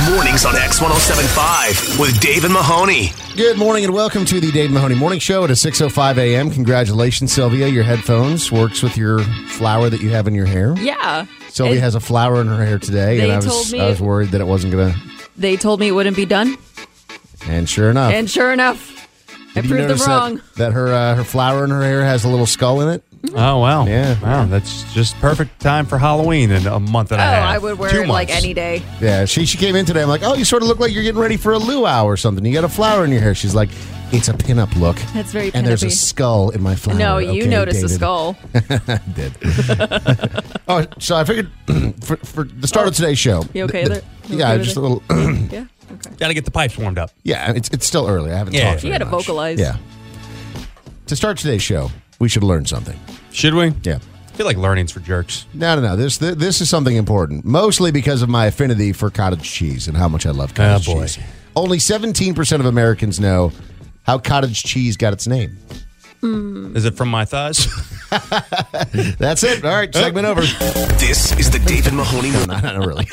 Mornings on X1075 with Dave and Mahoney. Good morning and welcome to the Dave and Mahoney Morning Show at 6:05 a.m. Congratulations, Sylvia. Your headphones works with your flower that you have in your hair. Yeah. Sylvia has a flower in her hair today, and I was worried that it wasn't going to... They told me it wouldn't be done. And sure enough. I proved them wrong. That her flower in her hair has a little skull in it? Oh, wow. Yeah. Wow, that's just perfect time for Halloween in a month and a half. I would wear 2 it months. like any day. Yeah, she came in today. I'm like, oh, you sort of look like you're getting ready for a luau or something. You got a flower in your hair. She's like, it's a pinup look. That's very And there's a pinup-y. skull in my flower. No, you Okay, noticed the David. skull. I did. Oh, so I figured for the start of today's show. You okay there? You Yeah, okay with just it? a little. Yeah? Okay. Got to get the pipes warmed up. Yeah, it's still early. I haven't Yeah. talked You very got to much. vocalize. Yeah. To start today's show, we should learn something. Should we? Yeah. I feel like learning's for jerks. No. This is something important, mostly because of my affinity for cottage cheese and how much I love cottage Oh, boy. cheese. Only 17% of Americans know how cottage cheese got its name. Is it from my thighs? That's it. All right, segment over. This is the Dave and Mahoney Morning. Not really.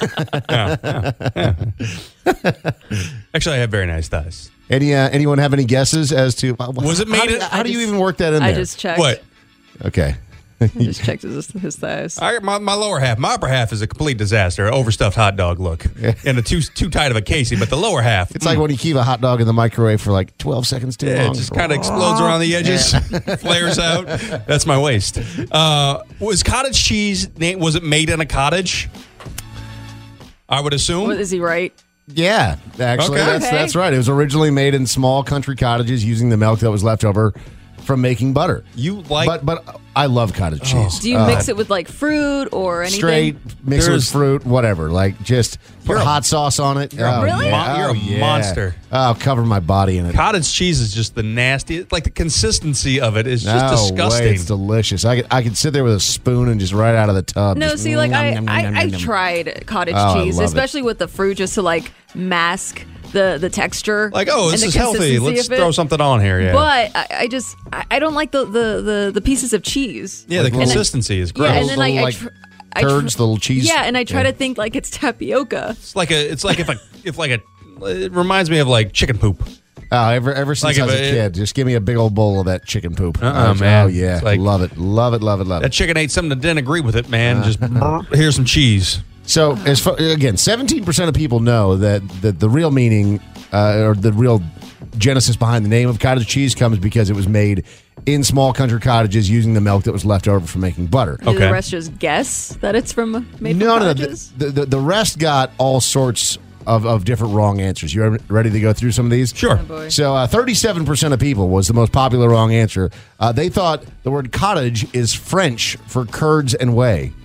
Actually, I have very nice thighs. Anyone have any guesses as to Was it made How do you even work that in there? I just checked. What? Okay. I just checked his thighs. My lower half. My upper half is a complete disaster. Overstuffed hot dog look. And a too tight of a casing, but the lower half. It's like when you keep a hot dog in the microwave for like 12 seconds too Yeah, long. it just kind of explodes around the edges, flares out. That's my waist. Was cottage cheese, was it made in a cottage? I would assume. Is he right? Yeah, actually, Okay. that's right. It was originally made in small country cottages using the milk that was left over from making butter. You like... But I love cottage cheese. Do you mix it with like fruit or anything? Straight, mix it with There's- fruit, whatever. Like just put You're a- hot sauce on it. You're a Really? mon- you're a yeah. monster. I'll cover my body in it. Cottage cheese is just the nasty. Like the consistency of it is just No disgusting. way, it's delicious. I could sit there with a spoon and just right out of the tub. No, just see, like nom, nom, nom, I nom, nom. tried cottage Oh, I cheese, love it. especially with the fruit, just to like mask the texture. Like, oh, and this the is healthy. consistency Let's of it. throw something on here. Yeah, But I don't like the pieces of cheese. yeah, the And I- consistency is gross. Yeah, and then Little, I like, turds, the little cheese. Yeah, and I try to think like it's tapioca. it's like it reminds me of like chicken poop. Oh, ever since Like I was if a it- kid, just give me a big old bowl of that chicken poop. man. Oh, yeah. It's like- love it. That chicken ate something that didn't agree with it, man. Just here's some cheese. So, again, 17% of people know that the real meaning or the real genesis behind the name of cottage cheese comes because it was made in small country cottages using the milk that was left over from making butter. Do Okay. the rest just guess that it's made No. from cottages? The rest got all sorts of different wrong answers. You ready to go through some of these? Sure. Oh, boy. So 37% of people was the most popular wrong answer. They thought the word cottage is French for curds and whey.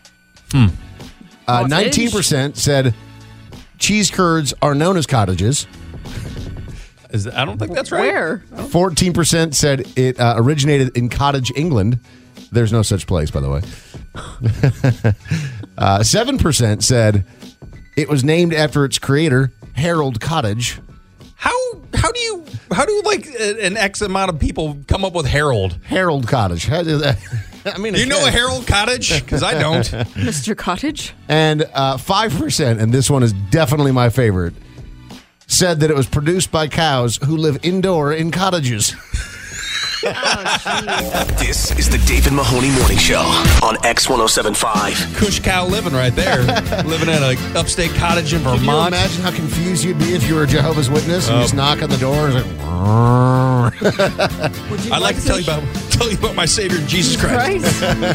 19% said cheese curds are known as cottages. I don't think that's right. Where? 14% said it originated in Cottage, England. There's no such place, by the way. 7% said it was named after its creator, Harold Cottage. How do like an X amount of people come up with Harold? Harold Cottage. How did that- I mean, Do you know a again. Harold Cottage? Because I don't. Mr. Cottage? And 5%, and this one is definitely my favorite, said that it was produced by cows who live indoor in cottages. This is the Dave and Mahoney Morning Show on X1075. Cush cow living right there. Living in an upstate cottage in Can you Vermont. imagine how confused you'd be if you were a Jehovah's Witness and you just knock on the door and it's like, I'd like to tell you about my Savior Jesus Christ.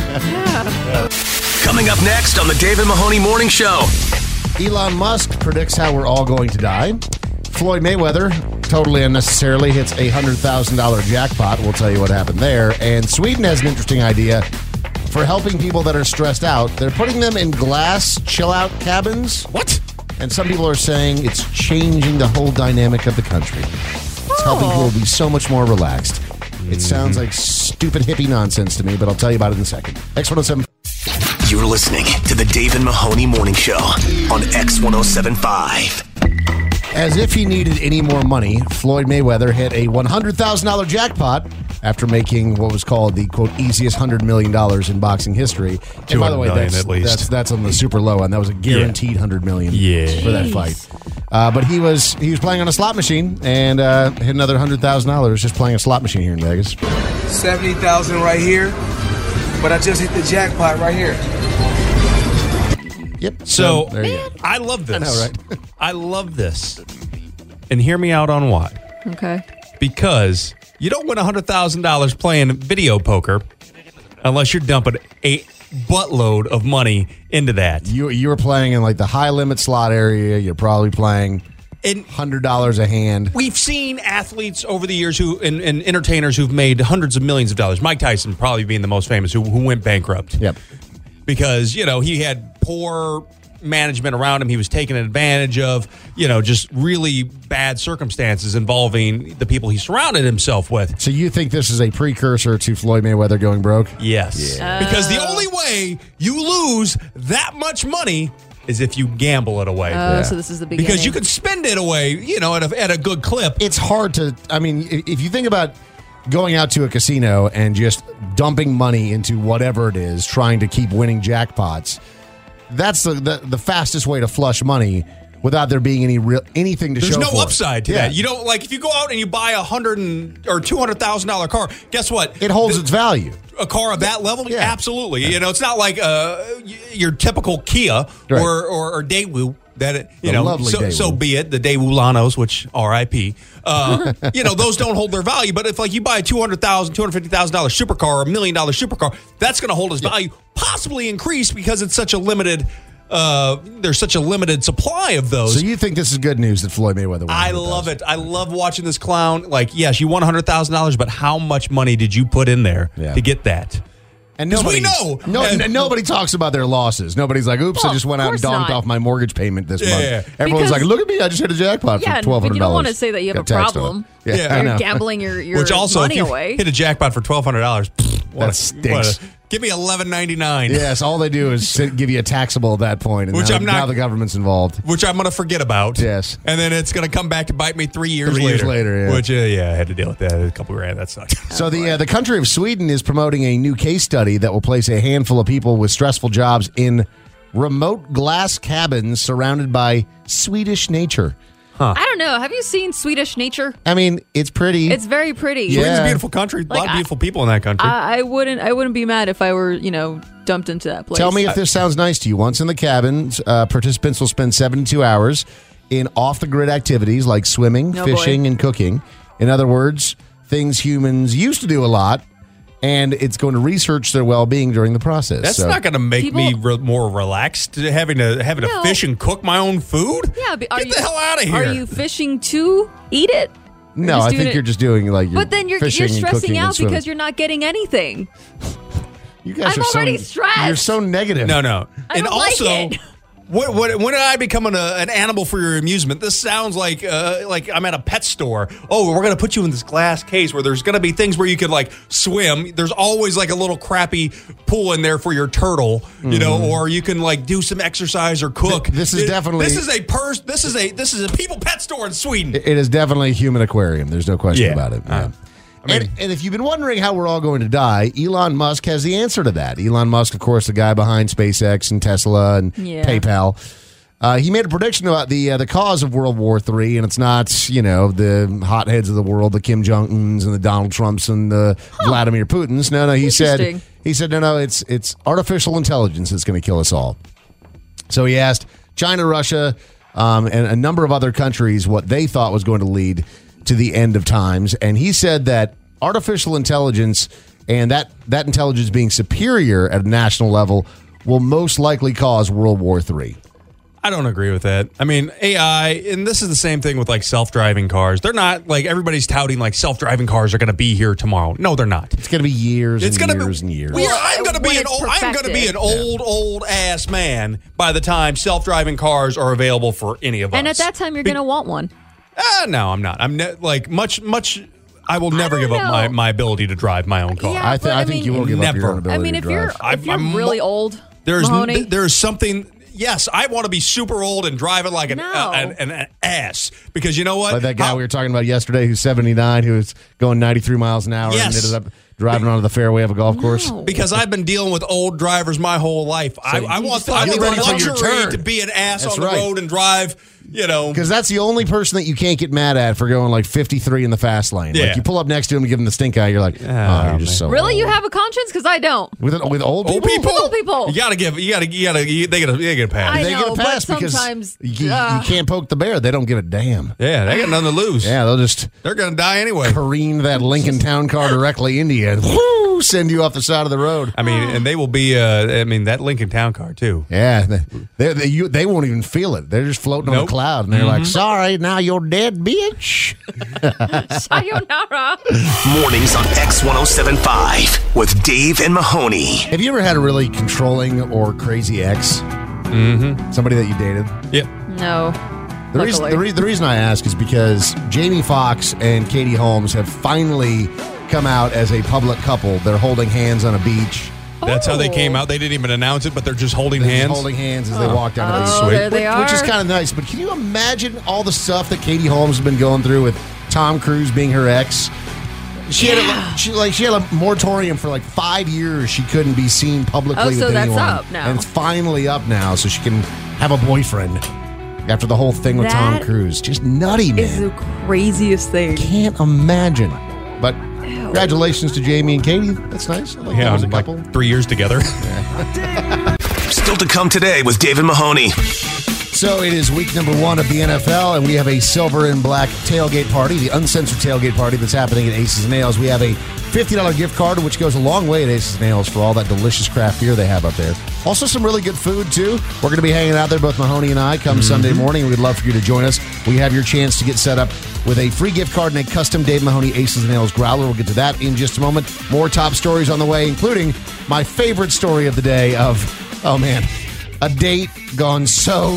Coming up next on the Dave and Mahoney Morning Show. Elon Musk predicts how we're all going to die. Floyd Mayweather, totally unnecessarily, hits a $100,000 jackpot. We'll tell you what happened there. And Sweden has an interesting idea for helping people that are stressed out. They're putting them in glass chill-out cabins. What? And some people are saying it's changing the whole dynamic of the country. It's helping people be so much more relaxed. It sounds like stupid hippie nonsense to me, but I'll tell you about it in a second. X107. You're listening to the Dave and Mahoney Morning Show on X1075. As if he needed any more money, Floyd Mayweather hit a $100,000 jackpot after making what was called the, quote, easiest $100 million in boxing history. And by the way, $200 million at least. that's on the super low end. That was a guaranteed $100 million for that fight. But he was playing on a slot machine and hit another $100,000 just playing a slot machine here in Vegas. 70,000 right here, but I just hit the jackpot right here. Yep. So there you go. I love this. I know, right? I love this. And hear me out on why. Okay. Because you don't win $100,000 playing video poker unless you're dumping a buttload of money into that. You were playing in like the high limit slot area. You're probably playing And $100 a hand. we've seen athletes over the years and entertainers who've made hundreds of millions of dollars. Mike Tyson probably being the most famous, who went bankrupt. Yep. Because, he had poor management around him. He was taken advantage of, just really bad circumstances involving the people he surrounded himself with. So you think this is a precursor to Floyd Mayweather going broke? Yes. Because the only way you lose that much money is if you gamble it away. So this is the beginning. Because you could spend it away, at a good clip. It's hard to, if you think about going out to a casino and just dumping money into whatever it is, trying to keep winning jackpots, that's the fastest way to flush money without there being anything to There's show no for it. upside to Yeah. that. You don't if you go out and you buy $100,000 or $200,000 car. Guess what? It holds its value. A car of that level, Yeah. absolutely. It's not like your typical Kia Right. or Daewoo. That lovely so Daewoo. be it. The Daewoo Lanos, which R.I.P. Those don't hold their value. But if you buy a $250,000 supercar or $1 million supercar, that's going to hold its value, possibly increase because it's such a limited. There's such a limited supply of those. So you think this is good news that Floyd Mayweather won? I love it. I love watching this clown. Yes, you won $100,000, but how much money did you put in there to get that? And 'Cause we nobody know. nobody talks about their losses. Nobody's like, "Oops, I Well, just went of out and course donked not. off my mortgage payment this month." Yeah. Everyone's Because- like, "Look at me! I just hit a jackpot Yeah, for $1,200." but you don't want to say that you have Got a taxed on it. problem. Yeah, I You're know. gambling your Which also, money if you away. hit a jackpot for $1,200, That stinks. give me $11.99. Yes, all they do is give you a taxable at that point, and Which now, I'm not- now the government's involved. Which I'm going to forget about. Yes. And then it's going to come back to bite me 3 years 3 years later, yeah. Which, I had to deal with that. A couple grand. That sucked. So the country of Sweden is promoting a new case study that will place a handful of people with stressful jobs in remote glass cabins surrounded by Swedish nature. I don't know. Have you seen Swedish nature? I mean, it's pretty. It's very pretty. Yeah. Sweden's a beautiful country. A lot of beautiful people in that country. I wouldn't be mad if I were, dumped into that place. Tell me if this sounds nice to you. Once in the cabins, participants will spend 72 hours in off-the-grid activities like swimming, Oh, fishing, boy. and cooking. In other words, things humans used to do a lot, and it's going to research their well-being during the process. That's So- not going to make People- me more relaxed having to No. fish and cook my own food. Yeah, but Get the hell out of here. Are you fishing to eat it? Or No, just I doing think it- you're just doing like your But then you're fishing and stressing cooking and out swimming. because you're not getting anything. You guys I'm are so, already stressed. You're so negative. No. I And don't like also, it. when did I become an animal for your amusement? This sounds like I'm at a pet store. Oh, we're going to put you in this glass case where there's going to be things where you could swim. There's always a little crappy pool in there for your turtle, or you can do some exercise or cook. This is definitely- this is a people pet store in Sweden. It is definitely a human aquarium. There's no question Yeah. about it. Yeah. And if you've been wondering how we're all going to die, Elon Musk has the answer to that. Elon Musk, of course, the guy behind SpaceX and Tesla and Yeah. PayPal. He made a prediction about the cause of World War III, and it's not, the hotheads of the world, the Kim Jong-uns and the Donald Trumps and the Vladimir Putins. No, he said, Interesting. no, it's artificial intelligence that's going to kill us all. So he asked China, Russia, and a number of other countries what they thought was going to lead to the end of times. And he said that artificial intelligence and that intelligence being superior at a national level will most likely cause World War III. I don't agree with that. I mean, AI, and this is the same thing with self-driving cars. They're not everybody's touting self-driving cars are going to be here tomorrow. No, they're not. It's going to be years It's and going to years be and years. I'm going to When be it's I'm going to be an perfected. old ass man by the time self-driving cars are available for any of us. And at that time, you're going to want one. No, I'm not. I'm much. I will never give up know. my ability to drive my own car. Yeah. I but I think mean- you will give up your Never. own ability I mean, to if drive. you're I'm really old, There's Mahoney, there's something. Yes, I want to be super old and driving like an ass because you know what? Like that guy we were talking about yesterday who's 79, who was going 93 miles an hour Yes. and ended up driving onto the fairway of a golf course. No. Because I've been dealing with old drivers my whole life. I want the you're ready for your luxury turn. to be an ass That's on the right. road and drive Because that's the only person that you can't get mad at for going like 53 in the fast lane. Yeah. Like you pull up next to him and give him the stink eye, you're like, oh, you're just so Really? old. You have a conscience? Because I don't. With old people? Old people? Old people. They get a pass. I They know, get a pass but because sometimes, you can't poke the bear. They don't give a damn. Yeah, they got nothing to lose. Yeah, they'll just They're going to die anyway. careen that Lincoln Town car directly into you and whoo, send you off the side of the road. I mean, and they will be, that Lincoln Town car, too. Yeah, they won't even feel it. They're just floating on Nope. a cloud, and they're like, sorry, now you're dead, bitch. sayonara. Mornings on X1075 with Dave and Mahoney. Have you ever had a really controlling or crazy ex? Mm-hmm. Somebody that you dated? Yep. No. The reason I ask is because Jamie Foxx and Katie Holmes have finally come out as a public couple. They're holding hands on a beach. That's how they came out. They didn't even announce it, but they're just holding They're just hands. holding hands as they walk down the beach. Oh, there they Which is are. kind of nice. But can you imagine all the stuff that Katie Holmes has been going through with Tom Cruise being her ex? She had a moratorium for like 5 years. She couldn't be seen publicly Oh, with so that's anyone. up now. And it's finally up now, so she can have a boyfriend after the whole thing with Tom That Cruise. Just nutty, man. Is the craziest thing. Can't imagine. But congratulations to Jamie and Katie. That's nice. I like them as a like couple. 3 years together. Still to come today with Dave and Mahoney. So it is week number 1 of the NFL, and we have a silver and black tailgate party, the uncensored tailgate party that's happening at Aces and Nails. We have a $50 gift card, which goes a long way at Aces and Nails for all that delicious craft beer they have up there. Also some really good food, too. We're going to be hanging out there, both Mahoney and I, come Sunday morning. We'd love for you to join us. We have your chance to get set up with a free gift card and a custom Dave Mahoney Aces and Nails growler. We'll get to that in just a moment. More top stories on the way, including my favorite story of the day of, oh man, a date gone so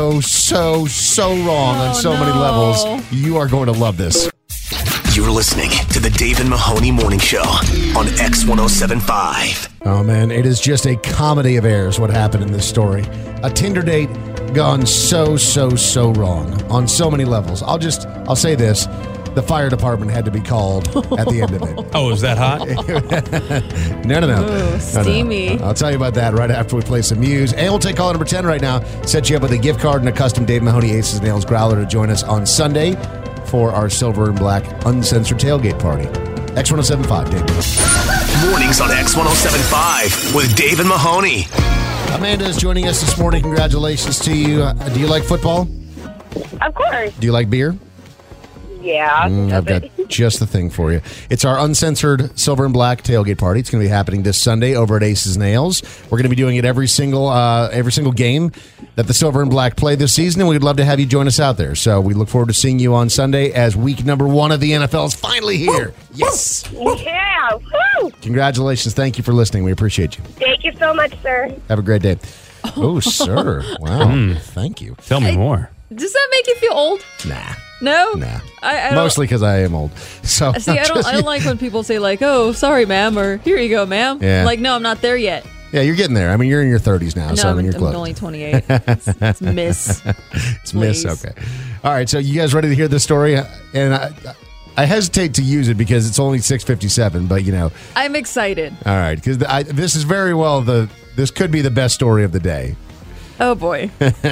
wrong on so many levels. You are going to love this. You're listening to the Dave and Mahoney Morning Show on X1075. Oh man, it is just a comedy of errors what happened in this story. A Tinder date gone so wrong on so many levels. I'll say this. The fire department had to be called at the end of it. Oh, is that hot? No. Ooh, steamy. I'll tell you about that right after we play some Muse. And we'll take caller number 10 right now. Set you up with a gift card and a custom Dave Mahoney Aces and Nails growler to join us on Sunday for our silver and black uncensored tailgate party. X1075, Dave. Mornings on X1075 with Dave and Mahoney. Amanda is joining us this morning. Congratulations to you. Do you like football? Of course. Do you like beer? Yeah. I've got just the thing for you. It's our uncensored silver and black tailgate party. It's going to be happening this Sunday over at Aces Nails. We're going to be doing it every single game that the silver and black play this season, and we'd love to have you join us out there. So we look forward to seeing you on Sunday as week number 1 of the NFL is finally here. Yes. Yeah. Woo! Congratulations. Thank you for listening. We appreciate you. Thank you so much, sir. Have a great day. Oh, sir. Wow. Thank you. Tell me more. Does that make you feel old? Nah. No? Nah. I don't, Mostly because I am old. So See, I don't like when people say like, "Oh, sorry, ma'am," or "Here you go, ma'am." Yeah. Like, no, I'm not there yet. Yeah, you're getting there. I mean, you're in your 30s now, No, so I mean, you're I'm close. only 28. It's miss. It's miss. Please. Okay. All right. So you guys ready to hear this story? And I hesitate to use it because it's only 6:57. But you know, I'm excited. all right, because this is very well this could be the best story of the day. Oh boy.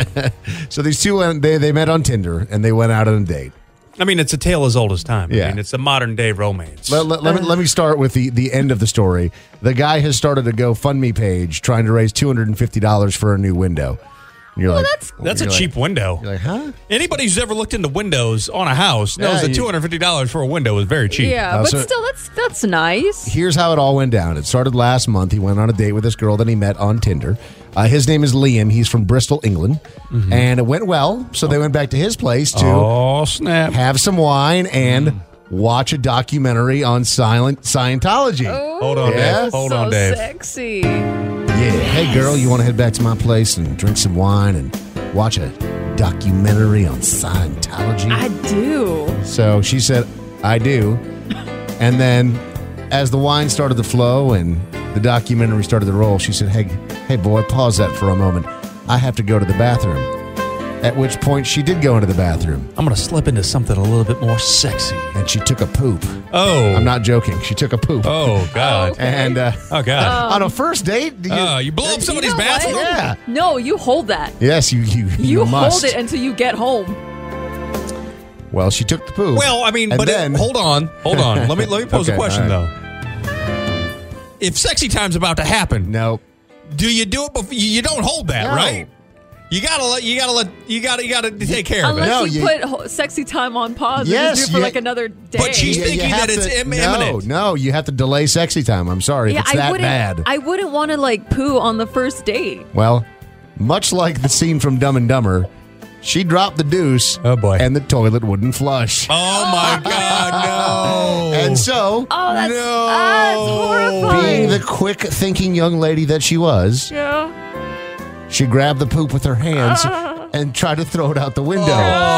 So these two they met on Tinder and they went out on a date. I mean, it's a tale as old as time. Yeah. I mean, it's a modern day romance. Let me start with the end of the story. The guy has started a GoFundMe page trying to raise $250 for a new window. And you're That's a you're cheap window. You're like, huh? Anybody who's ever looked into windows on a house knows Yeah, that $250 for a window is very cheap. Yeah, but so- still, that's nice. Here's how it all went down. It started last month. He went on a date with this girl that he met on Tinder. His name is Liam. He's from Bristol, England. And it went well. So they went back to his place to Oh, snap. have some wine and watch a documentary on Scientology. Hold on, Yeah? Dave. Hold so on, Dave. Sexy. Yeah. Hey, girl, you want to head back to my place and drink some wine and watch a documentary on Scientology? I do. So she said, I do. And then as the wine started to flow and the documentary started to roll, she said, hey, boy, pause that for a moment. I have to go to the bathroom. At which point she did go into the bathroom I'm going to slip into something a little bit more sexy. and she took a poop. Oh. I'm not joking. She took a poop. Oh, God. And Oh, God. on a first date, You blow up somebody's You know what? bathroom? Yeah. No, you hold that. Yes, you must. hold it until you get home. Well, she took the poop. Well, I mean, And but then- hold on. Let me pose a Okay, question, all though. If sexy time's about to happen, no. do you do it before? You don't hold that, No. right? You gotta take care of it. Unless No, you put sexy time on pause Yes, and just do it for you- like another day. But she's You thinking have that it's to- imminent. No, you have to delay sexy time. I'm sorry if it's that bad. I wouldn't want to like poo on the first date. Well, much like the scene from Dumb and Dumber, she dropped the deuce. Oh, boy. And the toilet wouldn't flush. Oh my God, no! And so, Oh, that's, No. that's horrifying. being the quick thinking young lady that she was, yeah. she grabbed the poop with her hands and tried to throw it out the window.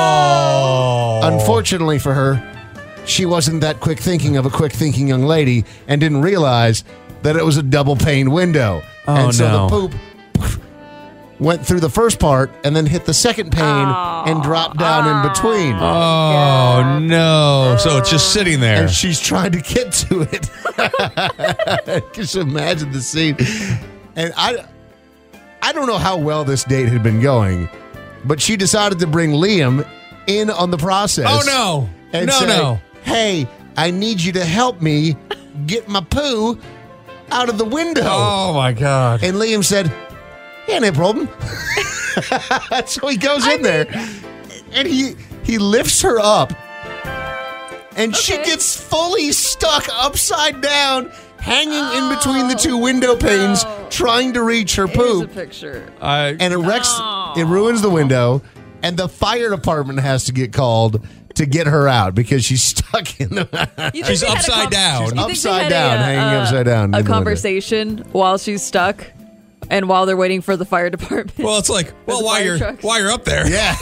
Oh. Unfortunately for her, she wasn't that quick thinking of a quick thinking young lady and didn't realize that it was a double pane window. Oh, and so no. the poop went through the first part and then hit the second pane and dropped down in between. Oh no! So it's just sitting there. And she's trying to get to it. Just imagine the scene. And I don't know how well this date had been going, but she decided to bring Liam in on the process. Oh no! And No, say, no! hey, I need you to help me get my poo out of the window. Oh my God! And Liam said, yeah, no problem. So he goes in there and he lifts her up and she Okay. gets fully stuck upside down, hanging in between the two window panes, trying to reach her Here's a poop. picture. And it ruins the window, and the fire department has to get called to get her out because she's stuck in the. You think She's they had a upside down. you She's think they upside had down, hanging upside down in A the window. conversation while she's stuck, and while they're waiting for the fire department. Well, it's like, There's a fire truck. while you're up there, Yeah.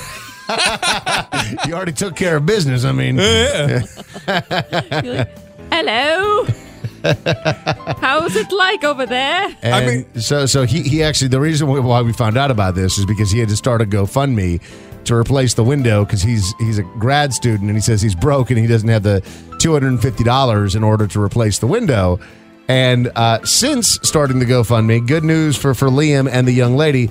You already took care of business. I mean, Yeah. You're like, hello. How's it like over there? And I mean- so he actually, the reason why we found out about this is because he had to start a GoFundMe to replace the window because he's a grad student and he says he's broke and he doesn't have the $250 in order to replace the window. And since starting the GoFundMe, good news for Liam and the young lady,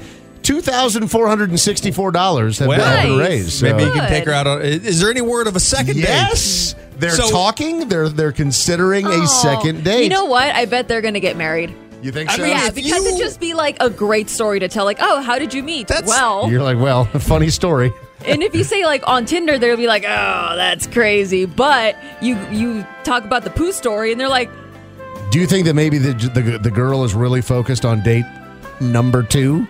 $2,464 have Nice. been raised. So. Maybe you can Good. take her out. Is there any word of a second date? Yes, they're So- talking. They're considering a Oh, second date. You know what? I bet they're going to get married. You think I so? mean, Yeah, if because you- it'd just be like a great story to tell. Like, oh, how did you meet? Well, You're like, well, funny story. and if you say like on Tinder, they'll be like, oh, that's crazy. But you talk about the poo story, and they're like, Do you think that maybe the girl is really focused on date number 2?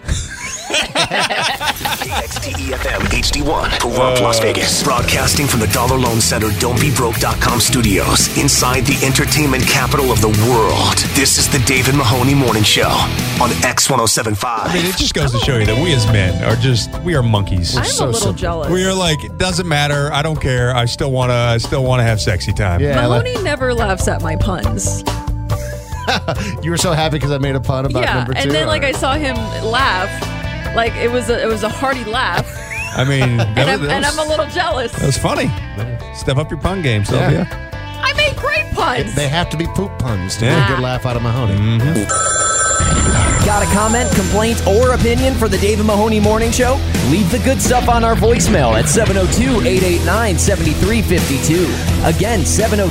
KXTEFM HD1, Pahrump, Las Vegas. Broadcasting from the Dollar Loan Center Don'tBeBroke.com studios inside the entertainment capital of the world. This is the David Mahoney Morning Show on X1075. I mean, it just goes to show you that we as men we are monkeys. I'm so a little simple. jealous. We are like, it doesn't matter. I don't care. I still want to have sexy time. Yeah, Mahoney never laughs at my puns. you were so happy because I made a pun about Yeah, number 2. and then like I saw him laugh, like it was a hearty laugh, I mean, and I'm a little jealous. that was funny. Step up your pun game, Sylvia. I make great puns. they have to be poop puns to Yeah. get a good laugh out of Mahoney. Got a comment, complaint, or opinion for the David Mahoney Morning Show? Leave the good stuff on our voicemail at 702-889-7352. Again,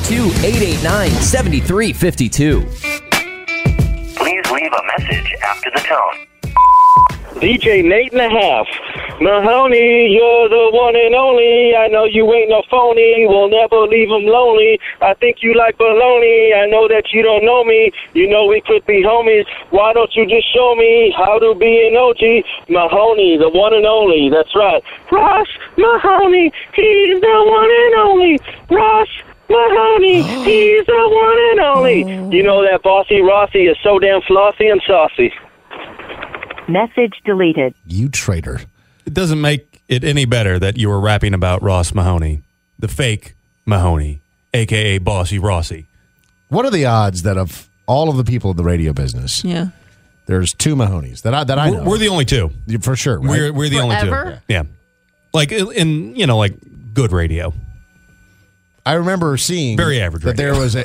702-889-7352. Please leave a message after the tone. DJ Nate and a half. Mahoney, you're the one and only. I know you ain't no phony. We'll never leave him lonely. I think you like baloney. I know that you don't know me. You know we could be homies. Why don't you just show me how to be an OG? Mahoney, the one and only. That's right. Ross Mahoney, he's the one and only. Ross Mahoney, he's the one and only. You know that bossy Rossi is so damn flossy and saucy. Message deleted. You traitor. It doesn't make it any better that you were rapping about Ross Mahoney, the fake Mahoney, a.k.a. Bossy Rossi. What are the odds that of all of the people in the radio business, yeah. there's 2 Mahoneys that I know? We're the only two. For sure, right? We're the only two. Forever? Yeah. Like in like good radio. I remember seeing very average that radio. there was a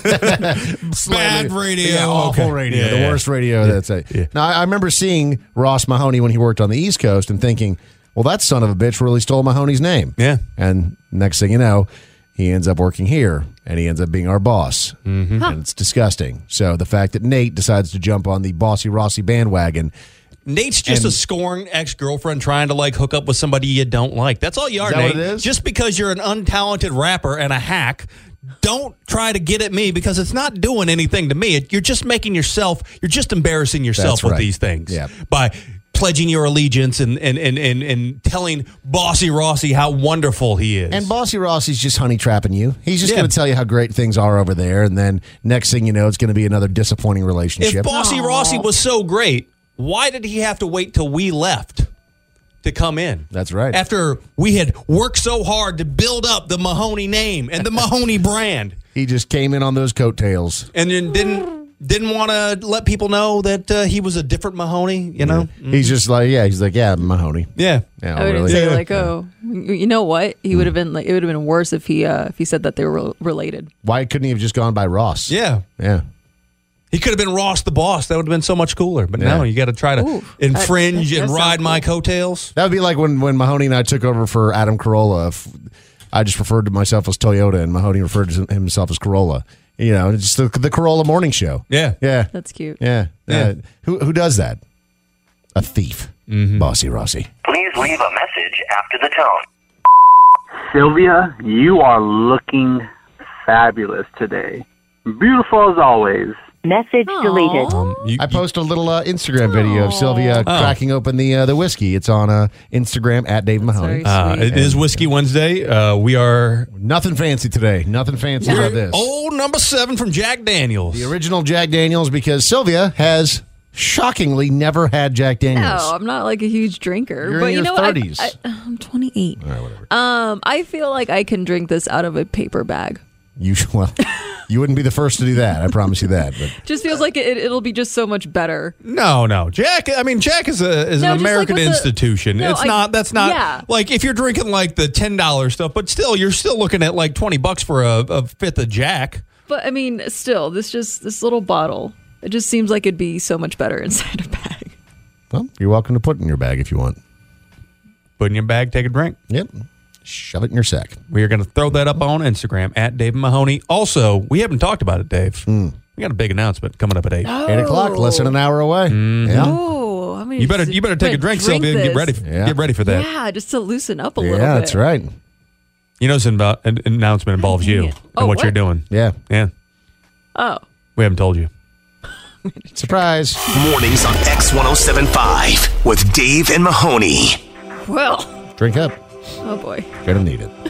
bad radio, awful radio, the worst radio. That's it. Yeah. Now I remember seeing Ross Mahoney when he worked on the East Coast and thinking, well, that son of a bitch really stole Mahoney's name. Yeah. And next thing you know, he ends up working here, and he ends up being our boss. Mm-hmm. And it's disgusting. So the fact that Nate decides to jump on the Bossy Rossi bandwagon. Nate's just a scorned ex-girlfriend trying to hook up with somebody you don't like. That's all you are, Is that Nate. what it is? Just because you're an untalented rapper and a hack, don't try to get at me because it's not doing anything to me. You're just you're just embarrassing yourself with these things by pledging your allegiance and telling Bossy Rossi how wonderful he is. And Bossy Rossi's just honey trapping you. He's just Yeah. going to tell you how great things are over there, and then next thing you know, it's going to be another disappointing relationship. If Bossy Rossi was so great, why did he have to wait till we left to come in? That's right. After we had worked so hard to build up the Mahoney name and the Mahoney brand. He just came in on those coattails. And then didn't want to let people know that he was a different Mahoney, you know? Yeah. He's just yeah, Mahoney. Yeah. Yeah, I would really. say you know what? He would have been it would have been worse if he said that they were related. Why couldn't he have just gone by Ross? Yeah. Yeah. He could have been Ross the Boss. That would have been so much cooler. But no, you got to try to infringe and ride my coattails. That would be like when Mahoney and I took over for Adam Carolla. I just referred to myself as Toyota, and Mahoney referred to himself as Corolla. You know, it's the Corolla morning show. Yeah. Yeah. That's cute. Yeah. Who does that? A thief. Bossy Rossi. Please leave a message after the tone. Sylvia, you are looking fabulous today. Beautiful as always. Message deleted. I post a little Instagram video of Sylvia cracking open the whiskey. It's on Instagram at Dave Mahoney. It is Whiskey Wednesday. We are nothing fancy today. Nothing fancy about this. Old number 7 from Jack Daniels. The original Jack Daniels, because Sylvia has shockingly never had Jack Daniels. No, I'm not a huge drinker. You're but in you your know 30s. I'm 28. All right, whatever. I feel like I can drink this out of a paper bag. You wouldn't be the first to do that. I promise you that. But Just feels like it'll be just so much better. No. Jack is an American institution. That's not like if you're drinking the $10 stuff, but still you're still looking at $20 for a fifth of Jack. But I mean, still, this little bottle, it just seems like it'd be so much better inside a bag. Well, you're welcome to put it in your bag if you want. Put in your bag, take a drink. Yep. Shove it in your sack. We are going to throw that up on Instagram at Dave Mahoney. Also, we haven't talked about it, Dave. We got a big announcement coming up at 8. 8 o'clock, less than an hour away. Yeah. Oh, I mean, You better take a drink, Sylvia, and get ready for that. Yeah, just to loosen up a little bit. Yeah, that's right. You know, an announcement involves you and what you're doing. Yeah. Yeah. Oh. We haven't told you. Surprise. Mornings on X1075 with Dave and Mahoney. Well. Drink up. Oh, boy. Gonna need it.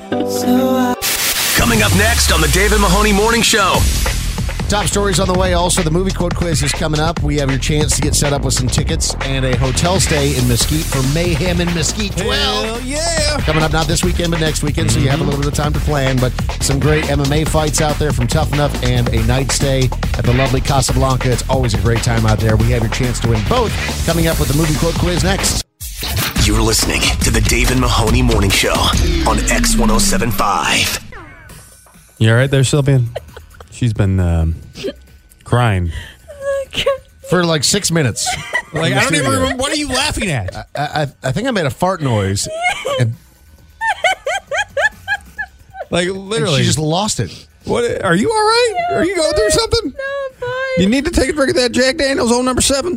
Coming up next on the Dave and Mahoney Morning Show. Top stories on the way. Also, the movie quote quiz is coming up. We have your chance to get set up with some tickets and a hotel stay in Mesquite for Mayhem in Mesquite 12. Hell yeah. Coming up not this weekend, but next weekend, so you have a little bit of time to plan. But some great MMA fights out there from Tough Enough and a night stay at the lovely Casablanca. It's always a great time out there. We have your chance to win both. Coming up with the movie quote quiz next. You're listening to the Dave and Mahoney Morning Show on X1075. You all right there, Sylvia? She's been crying. For 6 minutes. I don't even remember. What are you laughing at? I think I made a fart noise. And, literally. and she just lost it. What? Are you all right? Are you going through something? No, I'm fine. You need to take a drink of that Jack Daniels Old number 7.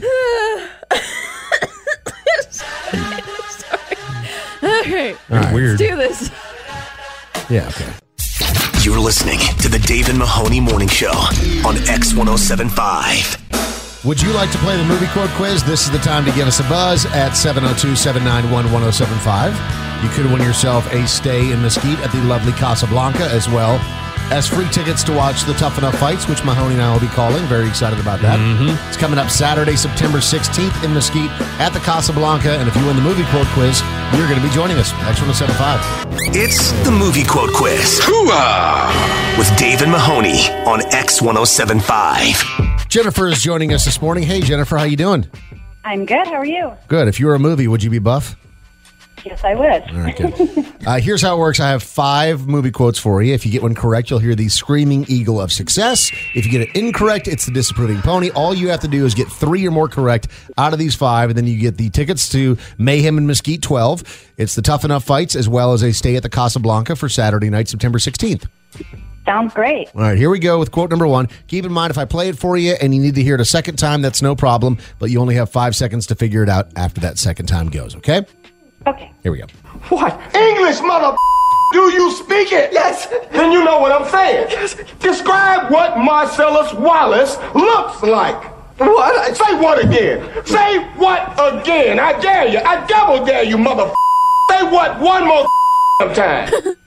All right. Weird. Let's do this. Yeah, okay. You're listening to the Dave and Mahoney Morning Show on X1075. Would you like to play the movie quote quiz? This is the time to give us a buzz at 702-791-1075. You could win yourself a stay in Mesquite at the lovely Casablanca, as well as free tickets to watch the Tough Enough fights, which Mahoney and I will be calling. Very excited about that. It's coming up Saturday, September 16th in Mesquite at the Casablanca. And if you win the movie quote quiz, you're going to be joining us. X1075. It's the movie quote quiz. Hooah! With Dave and Mahoney on X1075. Jennifer is joining us this morning. Hey, Jennifer, how you doing? I'm good. How are you? Good. If you were a movie, would you be Buff? Yes, I would. All right, good. Here's how it works. I have 5 movie quotes for you. If you get one correct, you'll hear the screaming eagle of success. If you get it incorrect, it's the disapproving pony. All you have to do is get 3 or more correct out of these 5, and then you get the tickets to Mayhem in Mesquite 12. It's the Tough Enough Fights, as well as a stay at the Casablanca for Saturday night, September 16th. Sounds great. All right, here we go with quote number 1. Keep in mind, if I play it for you and you need to hear it a second time, that's no problem, but you only have 5 seconds to figure it out after that second time goes, okay? Okay. Here we go. What? English, mother? Do you speak it? Yes. Then you know what I'm saying. Yes. Describe what Marcellus Wallace looks like. What? Say what again? Say what again? I dare you. I double dare you, mother. Say what one more time.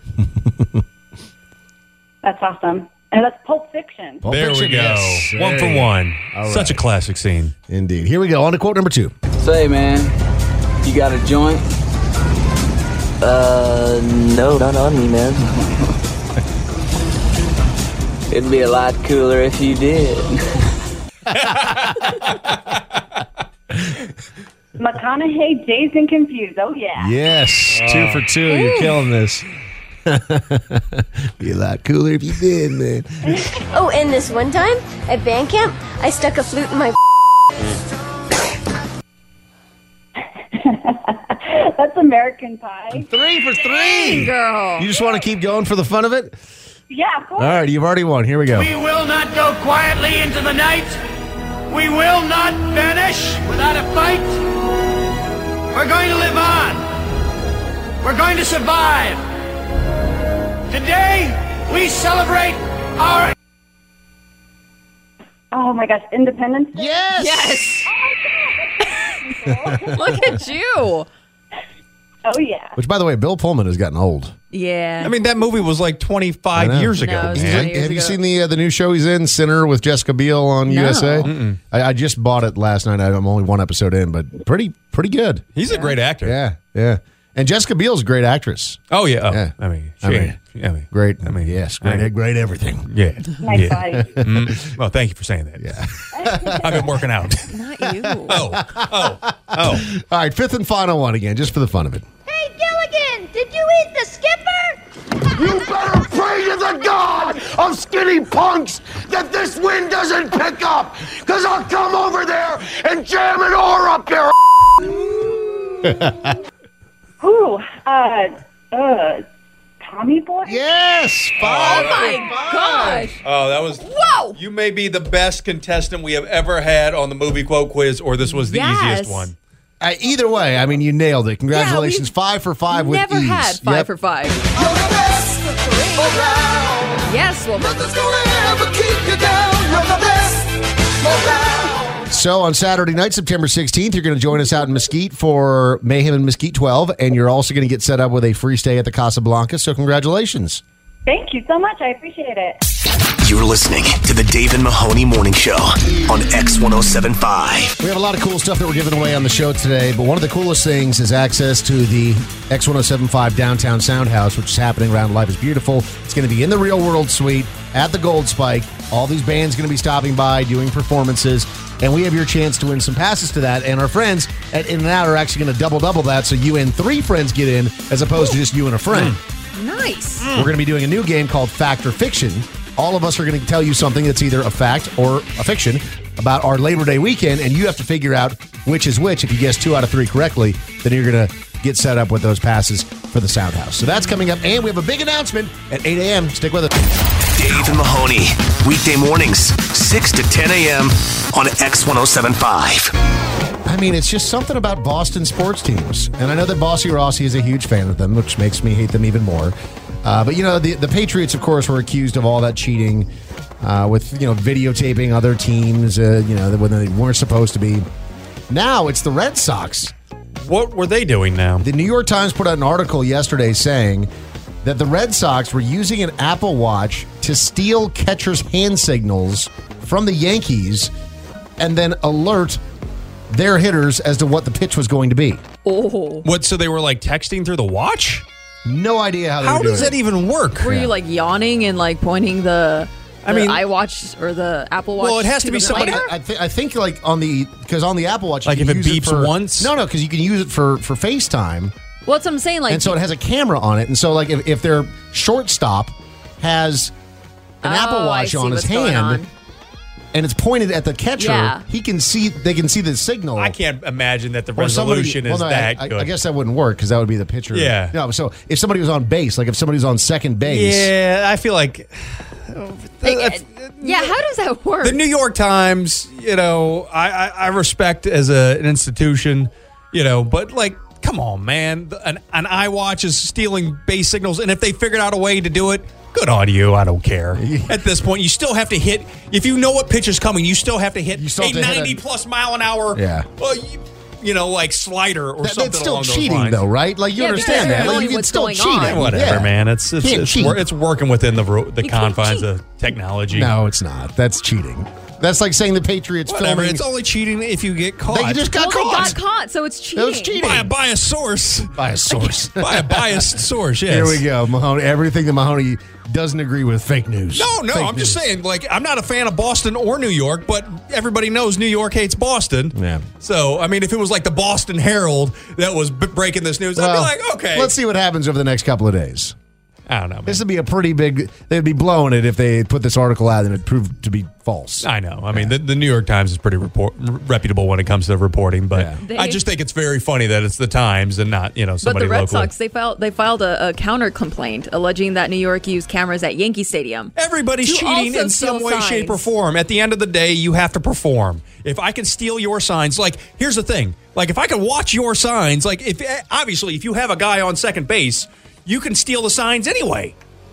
That's awesome. And that's Pulp Fiction. There we go. Yes. 1 for 1. All Such a right. classic scene. Indeed. Here we go. On to quote number 2. Say, man, you got a joint? No, not on me, man. It'd be a lot cooler if you did. McConaughey, Dazed and Confused. Oh, yeah. Yes. 2 for 2. You're killing this. Be a lot cooler if you did, man. Oh, and this one time at band camp, I stuck a flute in my That's American Pie. 3 for 3. Girl. You just want to keep going for the fun of it? Yeah, of course. All right, you've already won. Here we go. We will not go quietly into the night. We will not vanish without a fight. We're going to live on. We're going to survive. Today, we celebrate our... Oh, my gosh. Independence Day? Yes! Yes! Look at you. Oh, yeah. Which, by the way, Bill Pullman has gotten old. Yeah. I mean, that movie was like 25 years ago. No, it was man. 20 years Have you ago. seen the new show he's in, Sinner, with Jessica Biel on No. USA? Mm-mm. I just bought it last night. I'm only 1 episode in, but pretty good. He's a great actor. Yeah. And Jessica Biel's a great actress. Oh, yeah. Oh, Yeah. I mean, Great. I mean, yes, great everything. Yeah. Nice yeah. body. Well, thank you for saying that. Yeah. I've been working out. Not you. Oh. All right, 5th and final one again, just for the fun of it. Hey, Gilligan, did you eat the skipper? You better pray to the God of skinny punks that this wind doesn't pick up, because I'll come over there and jam an oar up your Ooh, Tommy Boy? Yes! Oh, my gosh. Oh, that was... Whoa! You may be the best contestant we have ever had on the movie quote quiz, or this was the easiest one. Either way, I mean, you nailed it. Congratulations. 5 for 5 with ease. Never had 5 Yep. for 5. Yes, well, So on Saturday night, September 16th, you're going to join us out in Mesquite for Mayhem in Mesquite 12, and you're also going to get set up with a free stay at the Casablanca, so congratulations. Thank you so much. I appreciate it. You're listening to the Dave and Mahoney Morning Show on X1075. We have a lot of cool stuff that we're giving away on the show today, but one of the coolest things is access to the X1075 Downtown Sound House, which is happening around Life is Beautiful. It's going to be in the Real World Suite at the Gold Spike. All these bands going to be stopping by, doing performances, and we have your chance to win some passes to that. And our friends at In-N-Out are actually going to double that, so you and 3 friends get in as opposed to just you and a friend. nice. We're going to be doing a new game called Fact or Fiction. All of us are going to tell you something that's either a fact or a fiction about our Labor Day weekend, and you have to figure out which is which. If you guess 2 out of 3 correctly, then you're going to get set up with those passes for the Sound House. So that's coming up, and we have a big announcement at 8 a.m. Stick with us. Dave and Mahoney, weekday mornings, 6 to 10 a.m. on X1075. I mean, it's just something about Boston sports teams. And I know that Bossy Rossi is a huge fan of them, which makes me hate them even more. But, you know, the Patriots, of course, were accused of all that cheating with, you know, videotaping other teams, when they weren't supposed to be. Now it's the Red Sox. What were they doing now? The New York Times put out an article yesterday saying that the Red Sox were using an Apple Watch to steal catchers' hand signals from the Yankees and then alert their hitters as to what the pitch was going to be. Oh. What, so they were like texting through the watch? No idea how they were doing does that even work? Were you like yawning and like pointing the iWatch or the Apple Watch? Well, it has to be the somebody- player? I think like because on the Apple Watch, Like you can if it use beeps for, once? No, because you can use it for FaceTime, Well, that's what I'm saying. Like, and so it has a camera on it. And so, like, if their shortstop has an Apple Watch on his hand and it's pointed at the catcher, they can see the signal. I can't imagine that the resolution is that good. I guess that wouldn't work because that would be the pitcher. Yeah. No, so if somebody was on base, like if somebody was on second base. Yeah, I feel like... yeah, how does that work? The New York Times, I respect as an institution, but like, come on, man. An iWatch is stealing base signals, and if they figured out a way to do it, good on you. I don't care. At this point, you still have to hit. If you know what pitch is coming, you still have to hit a 90+ mile an hour. Yeah. Like slider or something. That's still along those cheating, lines. though, right? Like you understand that. Like, it's still cheating. Whatever, man. It's working within the confines of technology. No, it's not. That's cheating. That's like saying the Patriots filming. It's only cheating if you get caught. They just got caught. They got caught, so it's cheating. It was cheating. By a source. By a source. By a biased source, yes. Here we go, Mahoney. Everything that Mahoney doesn't agree with, fake news. No, I'm just saying, like, I'm not a fan of Boston or New York, but everybody knows New York hates Boston. Yeah. So, I mean, if it was like the Boston Herald that was breaking this news, I'd be like, okay. Let's see what happens over the next couple of days. I don't know, man. This would be a pretty big... They'd be blowing it if they put this article out and it proved to be false. I know. I mean, the New York Times is pretty reputable when it comes to reporting, but I just think it's very funny that it's the Times and not, somebody But the Red locally. Sox, they filed a counter complaint alleging that New York used cameras at Yankee Stadium. Everybody's cheating in some way, shape, or form. At the end of the day, you have to perform. If I can steal your signs, like, here's the thing. Like, if I can watch your signs, like, if you have a guy on second base, you can steal the signs anyway.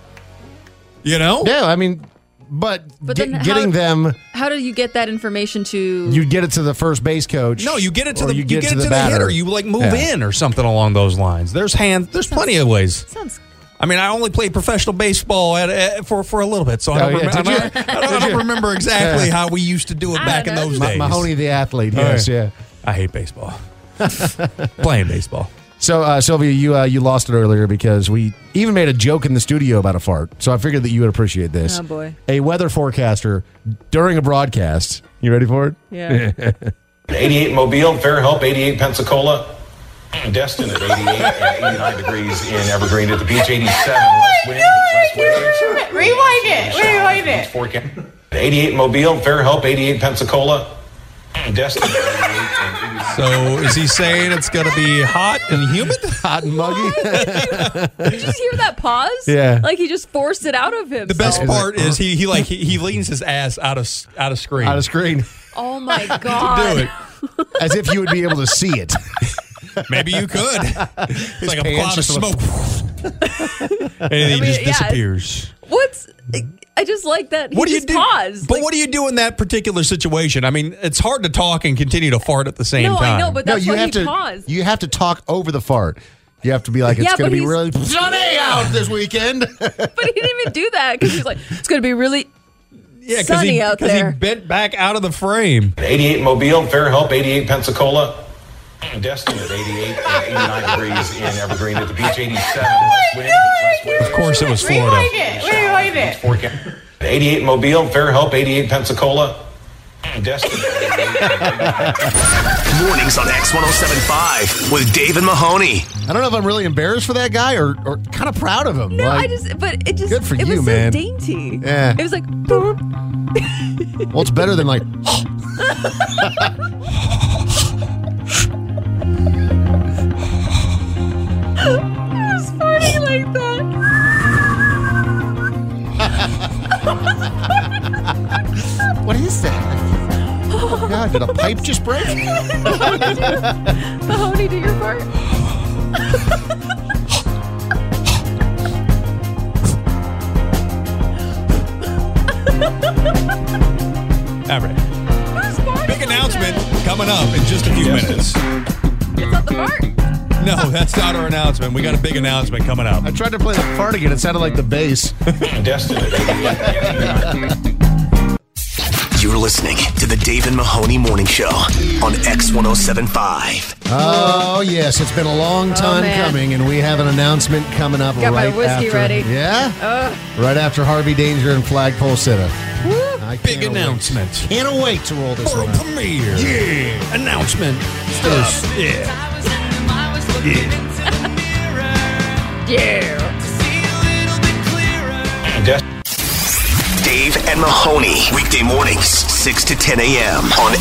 Yeah, I mean, but then getting them... How do you get that information to... You get it to the first base coach. No, you get it to the batter. hitter. You like move in or something along those lines. There's plenty of ways. I mean, I only played professional baseball for a little bit, so I don't remember exactly how we used to do it back in those days. Mahoney the athlete, yes, yeah. I hate baseball. Playing baseball. So, Sylvia, you lost it earlier because we even made a joke in the studio about a fart. So I figured that you would appreciate this. Oh, boy. A weather forecaster during a broadcast. You ready for it? Yeah. 88 Mobile, Fair Help, 88 Pensacola. Destin at 88, 89 degrees in Evergreen at the beach, 87 west wind. Rewind it. 88 Mobile, Fair Help, 88 Pensacola. Destin. So is he saying it's going to be hot and humid? Hot and muggy? Did you just hear that pause? Yeah. Like he just forced it out of him. The best part is he leans his ass out of screen. Out of screen. Oh my God. To do it. As if you would be able to see it. Maybe you could. It's like a cloud of smoke. And he just disappears. I just like that. What do you just do? Paused. But what do you do in that particular situation? I mean, it's hard to talk and continue to fart at the same time. I know, but that's why he to paused. You have to talk over the fart. You have to be like, it's going to be really sunny out this weekend. But he didn't even do that because he's like, it's going to be really sunny out there. Because he bent back out of the frame. 88 Mobile, Fair Help, 88 Pensacola. Destin at 88, 89 degrees in Evergreen at the beach, 87 west wind. Of course it was Florida. Rewind it. 88 Mobile, Fair Help, 88 Pensacola. Destin. Mornings on X1075 with Dave and Mahoney. I don't know if I'm really embarrassed for that guy or kind of proud of him. No, good for it you, was man. so dainty. Yeah. It was like, boop. Well, it's better than like. It was funny like that. What is that? Oh God, did a pipe just break? Mahoney, do your part. All right. Big announcement coming up in just a few minutes. It's not the fart. No, that's not our announcement. We got a big announcement coming up. I tried to play the fart again. It sounded like the bass. Destin at 88. You're listening to the Dave and Mahoney Morning Show on X1075. Oh, yes. It's been a long time coming, and we have an announcement coming up Got right my whiskey after. ready. Yeah? Right after Harvey Danger and Flagpole Sitta. Big announcement. Can't wait to roll this For one a out. premiere. Yeah. Announcement. Stuff. Yeah. Yeah. Dave and Mahoney, weekday mornings, 6 to 10 a.m. on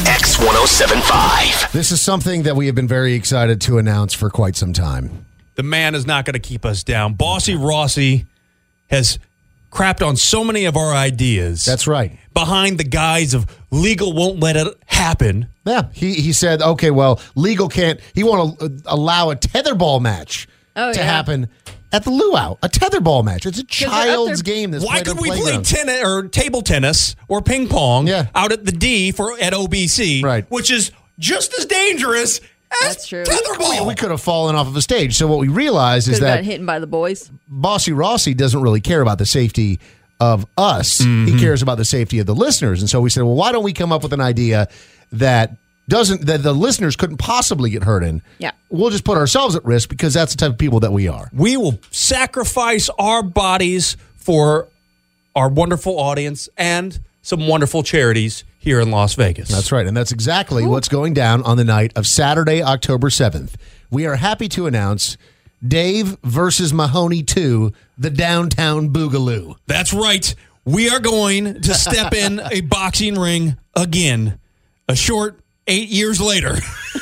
X1075. This is something that we have been very excited to announce for quite some time. The man is not going to keep us down. Bossy Rossi has crapped on so many of our ideas. That's right. Behind the guise of legal won't let it happen. Yeah, he said, okay, well, legal can't. He won't allow a tetherball match to happen at the luau. A tetherball match. It's a child's game. Why could we play tennis or table tennis or ping pong out at the D at OBC, right? Which is just as dangerous as tetherball. We could have fallen off of a stage. So what we realized is that got hit by the boys. Bossy Rossi doesn't really care about the safety of us. He cares about the safety of the listeners. And so we said, well, why don't we come up with an idea that the listeners couldn't possibly get hurt in? Yeah. We'll just put ourselves at risk because that's the type of people that we are. We will sacrifice our bodies for our wonderful audience and some wonderful charities here in Las Vegas. That's right. And that's exactly what's going down on the night of Saturday, October 7th. We are happy to announce Dave versus Mahoney 2, the Downtown Boogaloo. That's right. We are going to step in a boxing ring again, a short 8 years later.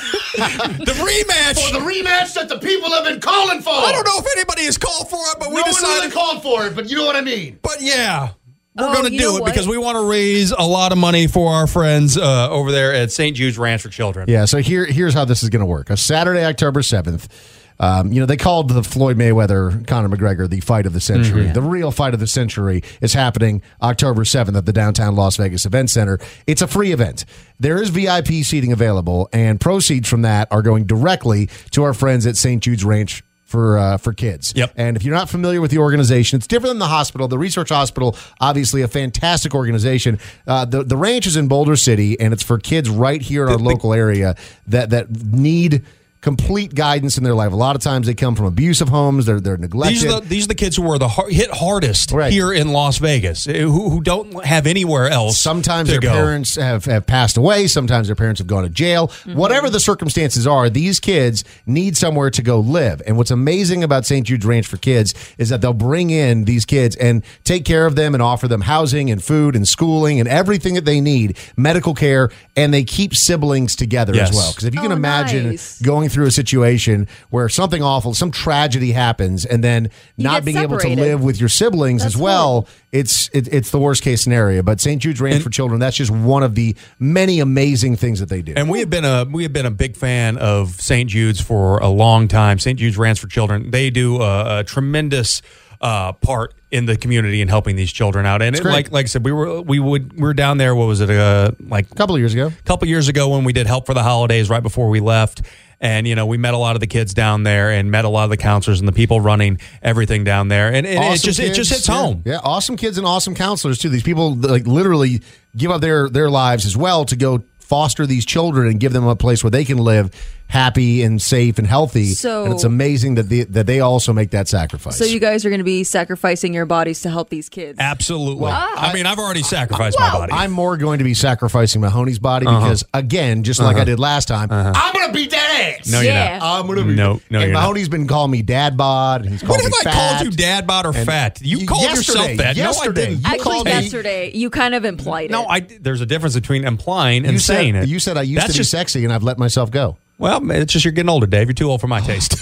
The rematch. For the rematch that the people have been calling for. I don't know if anybody has called for it, but we decided. No one really called for it, but you know what I mean. But yeah. We're going to do it because we want to raise a lot of money for our friends over there at St. Jude's Ranch for Children. Yeah, so here's how this is going to work. Saturday, October 7th, they called the Floyd Mayweather, Conor McGregor, the fight of the century. The real fight of the century is happening October 7th at the downtown Las Vegas Event Center. It's a free event. There is VIP seating available, and proceeds from that are going directly to our friends at St. Jude's Ranch for kids. Yep. And if you're not familiar with the organization, it's different than the hospital. The Research Hospital, obviously a fantastic organization. The ranch is in Boulder City, and it's for kids right here in our local area that need complete guidance in their life. A lot of times they come from abusive homes. They're neglected. These are the kids who are hit hardest here in Las Vegas, who don't have anywhere else. Sometimes to their go. parents have passed away. Sometimes their parents have gone to jail. Whatever the circumstances are, these kids need somewhere to go live. And what's amazing about St. Jude's Ranch for Kids is that they'll bring in these kids and take care of them and offer them housing and food and schooling and everything that they need, medical care, and they keep siblings together as well. Because if you can imagine going through a situation where something awful, some tragedy happens, and then not being able to live with your siblings as well, it's the worst case scenario. But St. Jude's Ranch for Children, that's just one of the many amazing things that they do. And we have been a big fan of St. Jude's for a long time. St. Jude's Ranch for Children, they do a tremendous part in the community in helping these children out. And like I said, we were down there. What was it? Like a couple of years ago. A couple of years ago when we did Help for the Holidays right before we left. And, we met a lot of the kids down there and met a lot of the counselors and the people running everything down there. And awesome it just hits home. Yeah, awesome kids and awesome counselors, too. These people literally give up their lives as well to go foster these children and give them a place where they can live happy and safe and healthy. And it's amazing that they also make that sacrifice. So you guys are going to be sacrificing your bodies to help these kids? Absolutely. Well, I've already sacrificed my body. I'm more going to be sacrificing Mahoney's body because, again, just like I did last time, I'm going to beat that ass. No, you're not. I'm going to be. No, and Mahoney's been calling me dad bod, and he's called me fat. When have I called you dad bod or fat? You called yourself that. Yesterday. No, I didn't. Yesterday, you kind of implied it. No, there's a difference between implying and saying it. You said I used to be sexy, and I've let myself go. Well, it's just you're getting older, Dave. You're too old for my taste.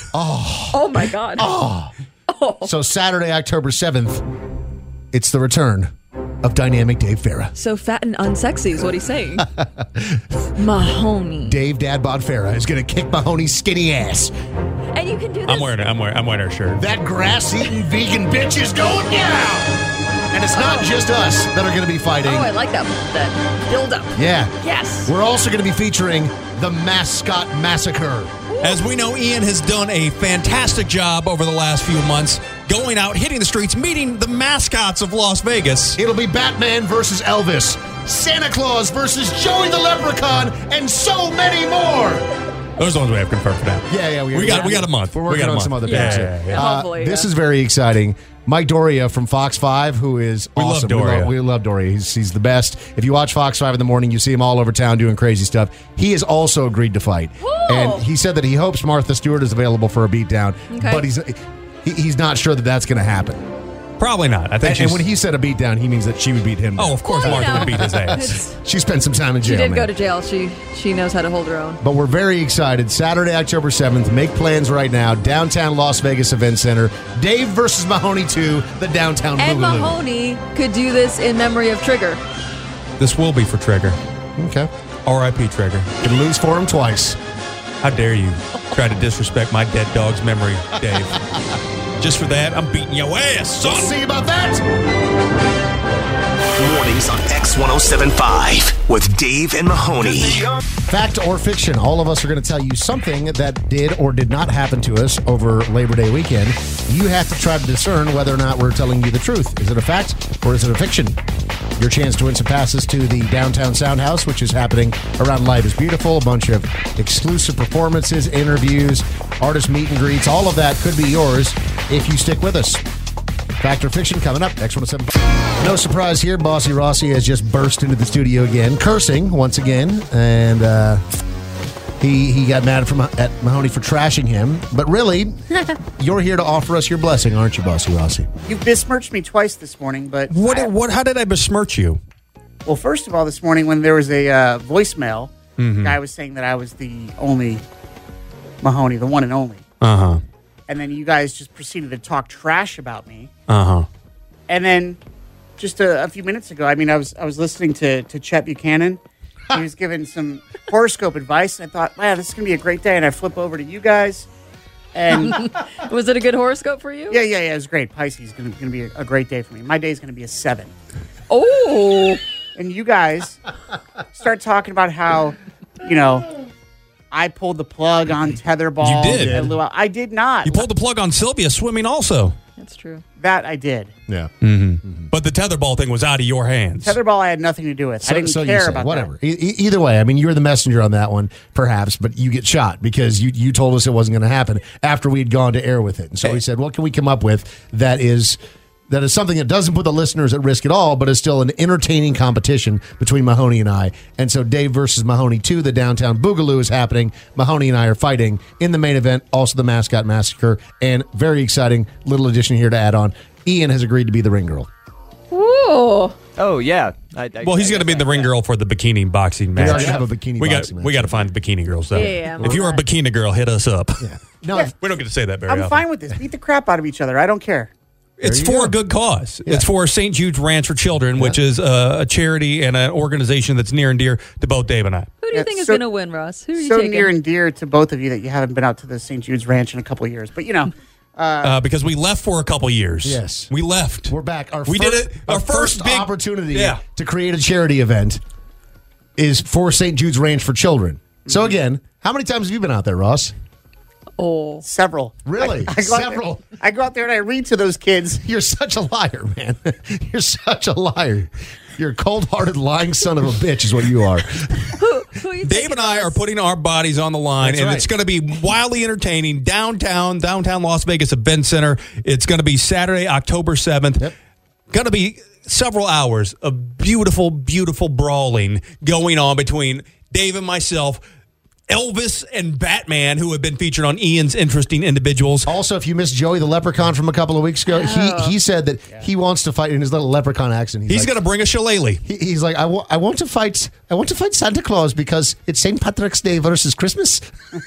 Oh my God. So Saturday, October 7th, it's the return of Dynamic Dave Farah. So fat and unsexy is what he's saying. Mahoney. Dave Dadbod Farah is going to kick Mahoney's skinny ass. And you can do this. I'm wearing her shirt. That grass-eating vegan bitch is going down. And it's not just us that are going to be fighting. Oh, I like that build-up. Yeah. Yes. We're also going to be featuring the Mascot Massacre. As we know, Ian has done a fantastic job over the last few months going out, hitting the streets, meeting the mascots of Las Vegas. It'll be Batman versus Elvis, Santa Claus versus Joey the Leprechaun, and so many more. Those are the ones we have confirmed for now. Yeah. We got a month. We're working on some other things. Hopefully, this is very exciting. Mike Doria from Fox 5, who is awesome. We love Doria. He's the best. If you watch Fox 5 in the morning, you see him all over town doing crazy stuff. He has also agreed to fight. Whoa. And he said that he hopes Martha Stewart is available for a beatdown. Okay. But he's not sure that that's going to happen. Probably not. I think. And when he said a beatdown, he means that she would beat him down. Oh, of course, Martha would beat his ass. She spent some time in She jail. did man. go to jail. She knows how to hold her own. But we're very excited. Saturday, October 7th. Make plans right now. Downtown Las Vegas Event Center. Dave versus Mahoney 2, the Downtown And Boogaloo. Mahoney could do this in memory of Trigger. This will be for Trigger. Okay. R.I.P. Trigger. Can lose for him twice. How dare you try to disrespect my dead dog's memory, Dave. Just for that, I'm beating your ass, son. We'll see about that. Mornings on X1075 with Dave and Mahoney. Fact or fiction, all of us are going to tell you something that did or did not happen to us over Labor Day weekend. You have to try to discern whether or not we're telling you the truth. Is it a fact or is it a fiction? Your chance to win some passes to the Downtown Sound House, which is happening around Life is Beautiful. A bunch of exclusive performances, interviews, artist meet and greets. All of that could be yours if you stick with us. Fact or fiction coming up, X1075. No surprise here, Bossy Rossi has just burst into the studio again, cursing once again, and he got mad at Mahoney for trashing him. But really, you're here to offer us your blessing, aren't you, Bossy Rossi? You've besmirched me twice this morning, but... How did I besmirch you? Well, first of all, this morning when there was a voicemail, the guy was saying that I was the only Mahoney, the one and only. Uh-huh. And then you guys just proceeded to talk trash about me. Uh-huh. And then just a few minutes ago, I was listening to Chet Buchanan. He was giving some horoscope advice, and I thought, wow, this is going to be a great day. And I flip over to you guys, and... Was it a good horoscope for you? Yeah, it was great. Pisces is going to be a great day for me. My day is going to be a 7. Oh! And you guys start talking about how, I pulled the plug on tetherball. You did. I did not. You pulled the plug on Sylvia swimming also. That's true. That I did. Yeah. Mm-hmm. But the tetherball thing was out of your hands. Tetherball I had nothing to do with. I didn't care about whatever. that. Either way, I mean, you're the messenger on that one, perhaps, but you get shot because you told us it wasn't going to happen after we had gone to air with it. And so we said, what can we come up with that is something that doesn't put the listeners at risk at all, but is still an entertaining competition between Mahoney and I. And so Dave versus Mahoney 2, the Downtown Boogaloo is happening. Mahoney and I are fighting in the main event, also the Mascot Massacre, and very exciting little addition here to add on. Ian has agreed to be the ring girl. Ooh. Oh, yeah. Well, he's going to be the ring girl for the bikini boxing match. We already have a bikini boxing match. We got to find the bikini girls, though. Yeah, if you're a bikini girl, hit us up. Yeah. No, we don't get to say that very I'm often. fine with this. Beat the crap out of each other. I don't care. It's for a good cause. Yeah. It's for St. Jude's Ranch for Children, which is a charity and an organization that's near and dear to both Dave and I. Who do you think is going to win, Ross? Who are you so taking? near and dear to both of you that you haven't been out to the St. Jude's Ranch in a couple of years. But, because we left for a couple yees. Yes. We left. We're back. Our first big opportunity to create a charity event is for St. Jude's Ranch for Children. So again, how many times have you been out there, Ross? Oh, several. Really? Several. I go out there and I read to those kids. You're such a liar, man. You're such a liar. You're a cold-hearted, lying son of a bitch is what you are. Dave and I are putting our bodies on the line, That's and right. it's going to be wildly entertaining. Downtown Las Vegas Event Center. It's going to be Saturday, October 7th. Yep. Going to be several hours of beautiful, beautiful brawling going on between Dave and myself, Elvis and Batman, who have been featured on Ian's Interesting Individuals. Also, if you missed Joey the Leprechaun from a couple of weeks ago, he said that he wants to fight in his little leprechaun accent. He's going to bring a shillelagh. He's like, I want to fight Santa Claus because it's St. Patrick's Day versus Christmas.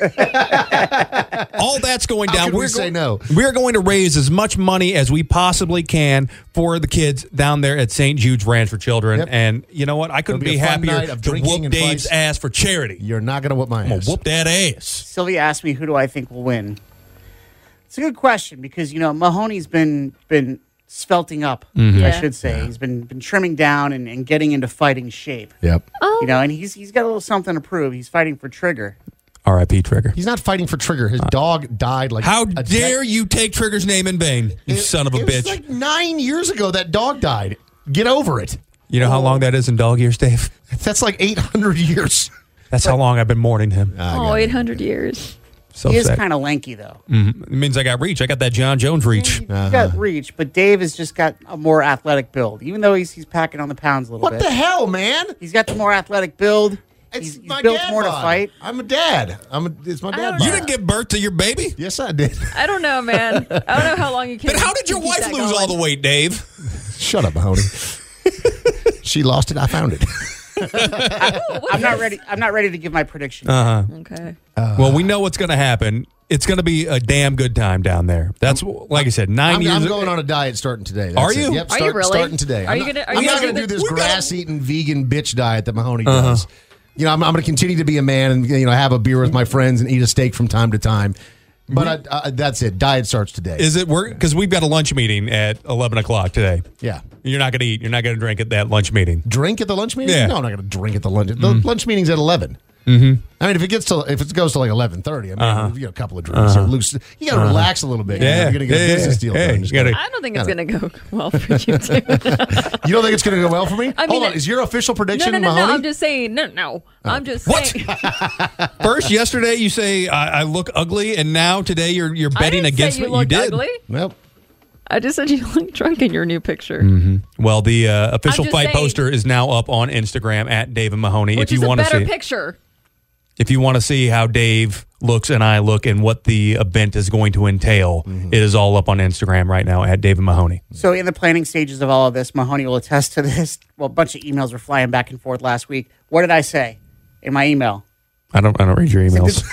All that's going How down. could we say no? We're going to raise as much money as we possibly can for the kids down there at St. Jude's Ranch for Children. Yep. And you know what? I couldn't It'll be be a fun happier night of to drinking whoop and Dave's fights. ass for charity. You're not going to whoop my I'm ass. going to whoop that ass. Sylvia asked me, who do I think will win? It's a good question because, Mahoney's been svelting up, I should say. Yeah. He's been trimming down and getting into fighting shape. Yep. And he's got a little something to prove. He's fighting for Trigger. R.I.P. Trigger. He's not fighting for Trigger. His dog died like How dare you take Trigger's name in vain, you son of a bitch. It was like 9 years ago that dog died. Get over it. You know how long that is in dog years, Dave? That's like 800 years. That's how long I've been mourning him. 800 years. So he is sad. kind of lanky, though. Mm-hmm. It means I got reach. I got that John Jones reach. He's got reach, but Dave has just got a more athletic build. Even though he's packing on the pounds a little bit. What the hell, man? He's got the more athletic build. It's he's my built dad more to bod. fight. I'm a dad. It's my dad. You bod. didn't give birth to your baby? Yes, I did. I don't know, man. I don't know how long you can. But how did your wife lose all the weight, Dave? Shut up, Mahoney. She lost it. I found it. I'm not ready. I'm not ready to give my prediction. Okay. Well, we know what's going to happen. It's going to be a damn good time down there. That's like I said. 9 years. I'm going on a diet starting today. Are you? Yep. Are you really? Starting today. Are you I'm gonna? Are not you going to gonna do this grass-eating vegan bitch diet that Mahoney does. You know, I'm going to continue to be a man and have a beer with my friends and eat a steak from time to time. But that's it. Diet starts today. Is it work? Because we've got a lunch meeting at 11 o'clock today. Yeah. You're not going to eat. You're not going to drink at that lunch meeting. Drink at the lunch meeting? Yeah. No, I'm not going to drink at the lunch. The lunch meeting's at 11. Mm-hmm. I mean, if it goes to like 11:30, I mean, you get a couple of drinks. Or loose. You got to relax a little bit. Yeah. You're going to get a business deal done. I don't think it's going to go well for you too. You don't think it's going to go well for me? I mean, Hold on. Is your official prediction, no, Mahoney? I'm just saying. No. I'm just saying. First, yesterday you say I look ugly, and now today you're betting against you what you did. Ugly. Nope. I just said you look drunk in your new picture. Mm-hmm. Well, the official just fight saying. poster is now up on Instagram at Dave and Mahoney. Which if you is a want to better see, picture. if you want to see how Dave looks and I look and what the event is going to entail, it is all up on Instagram right now at Dave and Mahoney. So in the planning stages of all of this, Mahoney will attest to this. Well, a bunch of emails were flying back and forth last week. What did I say in my email? I don't read your emails.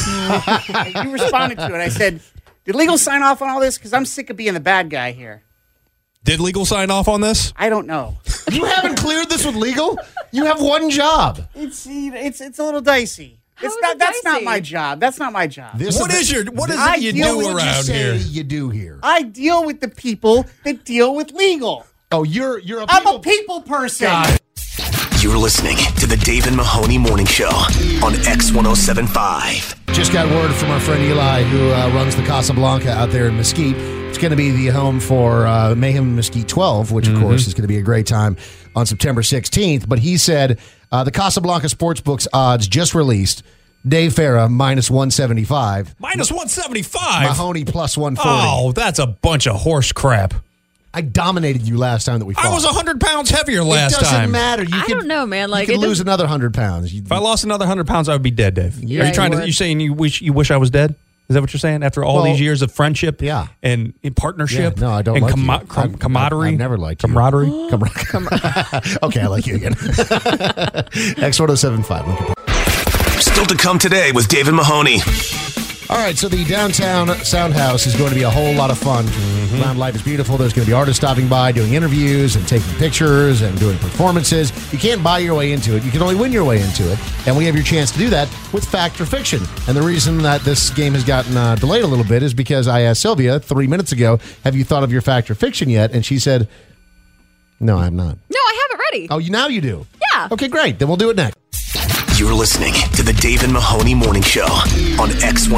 You responded to it. I said, did legal sign off on all this? Because I'm sick of being the bad guy here. Did legal sign off on this? I don't know. You haven't cleared this with legal? You have one job. It's a little dicey. That's not my job. That's not my job. What is it you do around here? You do here. I deal with the people that deal with legal. Oh, you're a I'm a people person. You're listening to the Dave and Mahoney Morning Show on X1075. Just got word from our friend Eli, who runs the Casablanca out there in Mesquite. It's going to be the home for Mayhem Mesquite 12, which, of course, is going to be a great time on September 16th. But he said the Casablanca Sportsbook's odds just released. Dave Farah, minus 175. Minus 175? Mahoney, plus 140. Oh, that's a bunch of horse crap. I dominated you last time that we fought. I was 100 pounds heavier last time. It doesn't matter. I don't know, man. Like, you could lose another 100 pounds. If I lost another 100 pounds, I would be dead, Dave. Yeah, Are you trying to? You saying you wish I was dead? Is that what you're saying? After all these years of friendship, and in partnership, no, I don't and like you. camaraderie. I've never liked you. Camaraderie. Okay, I like you again. X1075. Still to come today with Dave and Mahoney. All right, so the downtown Soundhouse is going to be a whole lot of fun. Around Life is Beautiful, there's going to be artists stopping by, doing interviews and taking pictures and doing performances. You can't buy your way into it. You can only win your way into it. And we have your chance to do that with Fact or Fiction. And the reason that this game has gotten delayed a little bit is because I asked Sylvia 3 minutes ago, have you thought of your Fact or Fiction yet? And she said, no, I have not. No, I have it ready. Oh, now you do? Yeah. Okay, great. Then we'll do it next. You're listening to the Dave and Mahoney Morning Show on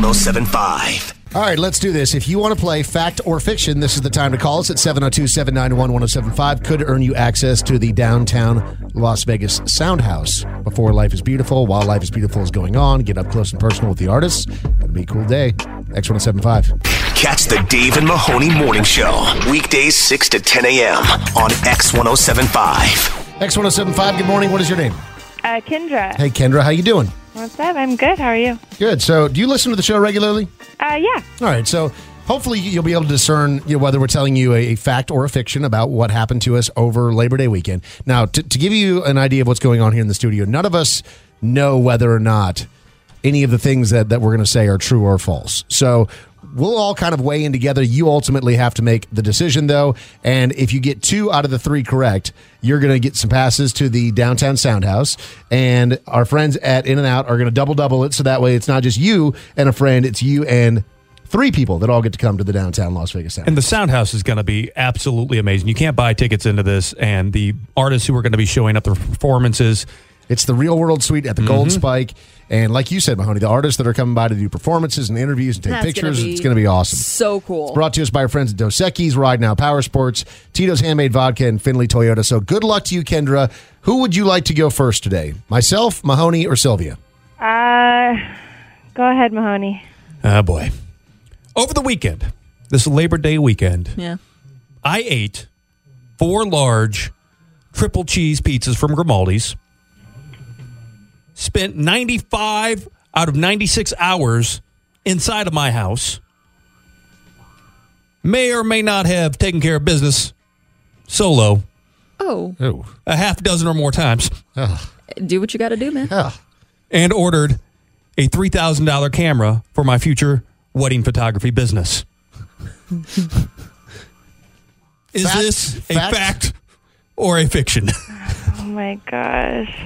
X1075. All right, let's do this. If you want to play Fact or Fiction, this is the time to call us at 702-791-1075. Could earn you access to the downtown Las Vegas Soundhouse. Before Life is Beautiful, while Life is Beautiful is going on, get up close and personal with the artists. It'll be a cool day. X1075. Catch the Dave and Mahoney Morning Show, weekdays 6 to 10 a.m. on X1075. X1075, good morning. What is your name? Kendra. Hey, Kendra, how you doing? What's up? I'm good. How are you? Good. So, do you listen to the show regularly? Yeah. All right. So, hopefully, you'll be able to discern whether we're telling you a fact or a fiction about what happened to us over Labor Day weekend. Now, to give you an idea of what's going on here in the studio, none of us know whether or not any of the things that we're going to say are true or false. So, we'll all kind of weigh in together. You ultimately have to make the decision, though. And if you get 2 out of the 3 correct, you're going to get some passes to the downtown Soundhouse. And our friends at In-N-Out are going to double it. So that way it's not just you and a friend. It's you and 3 people that all get to come to the downtown Las Vegas Soundhouse. And the Soundhouse is going to be absolutely amazing. You can't buy tickets into this. And the artists who are going to be showing up, the performances. It's the Real World Suite at the Gold Spike. And like you said, Mahoney, the artists that are coming by to do performances and interviews and take pictures, it's going to be awesome. So cool. It's brought to us by our friends at Dos Equis, Ride Now Power Sports, Tito's Handmade Vodka, and Findlay Toyota. So good luck to you, Kendra. Who would you like to go first today? Myself, Mahoney, or Sylvia? Go ahead, Mahoney. Oh, boy. Over the weekend, this Labor Day weekend, I ate 4 large triple cheese pizzas from Grimaldi's, spent 95 out of 96 hours inside of my house. May or may not have taken care of business solo. Oh. A half dozen or more times. Do what you got to do, man. And ordered a $3,000 camera for my future wedding photography business. Is this a fact or a fiction? Oh my gosh.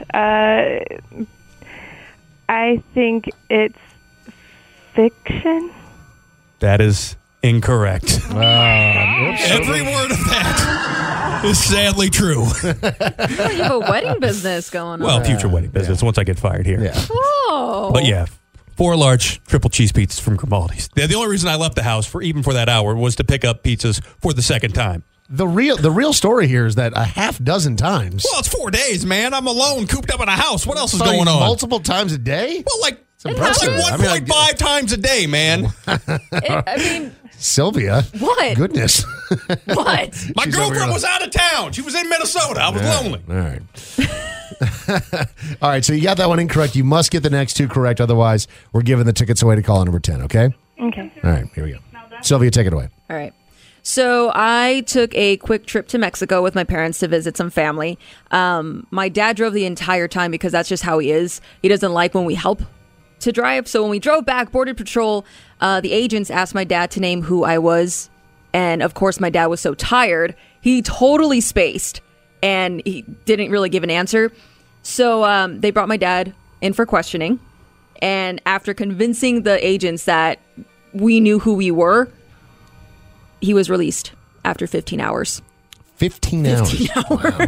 I think it's fiction. That is incorrect. Every word of that is sadly true. You have a wedding business going on. Well, future wedding business once I get fired here. Oh. But yeah, 4 large triple cheese pizzas from Grimaldi's. The only reason I left the house for that hour was to pick up pizzas for the second time. The real story here is that a half dozen times. Well, it's 4 days, man. I'm alone, cooped up in a house. What else is going on? Multiple times a day? Well, like impressive. 1.5 times a day, man. I mean, Sylvia. What? Goodness. What? My girlfriend was out of town. She was in Minnesota. I was lonely. All right. All right, so you got that one incorrect. You must get the next 2 correct. Otherwise, we're giving the tickets away to caller number 10, okay? Okay. All right, here we go. Sylvia, take it away. All right. So I took a quick trip to Mexico with my parents to visit some family. My dad drove the entire time because that's just how he is. He doesn't like when we help to drive. So when we drove back, Border Patrol, the agents asked my dad to name who I was. And of course, my dad was so tired, he totally spaced and he didn't really give an answer. So they brought my dad in for questioning. And after convincing the agents that we knew who we were, he was released after 15 hours. 15 hours. 15 hours. Wow.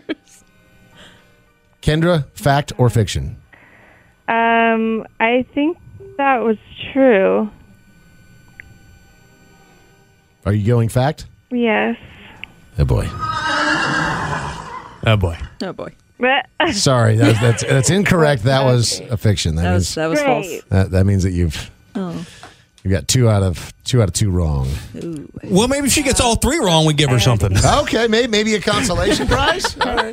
Kendra, fact or fiction? I think that was true. Are you going fact? Yes. Oh, boy. Oh, boy. Oh, boy. Sorry, that's incorrect. That was a fiction. That was false. That means that you've got 2 out of 2 wrong. Ooh. Well, maybe if she gets all 3 wrong, we give her something. Okay, maybe a consolation prize. All right.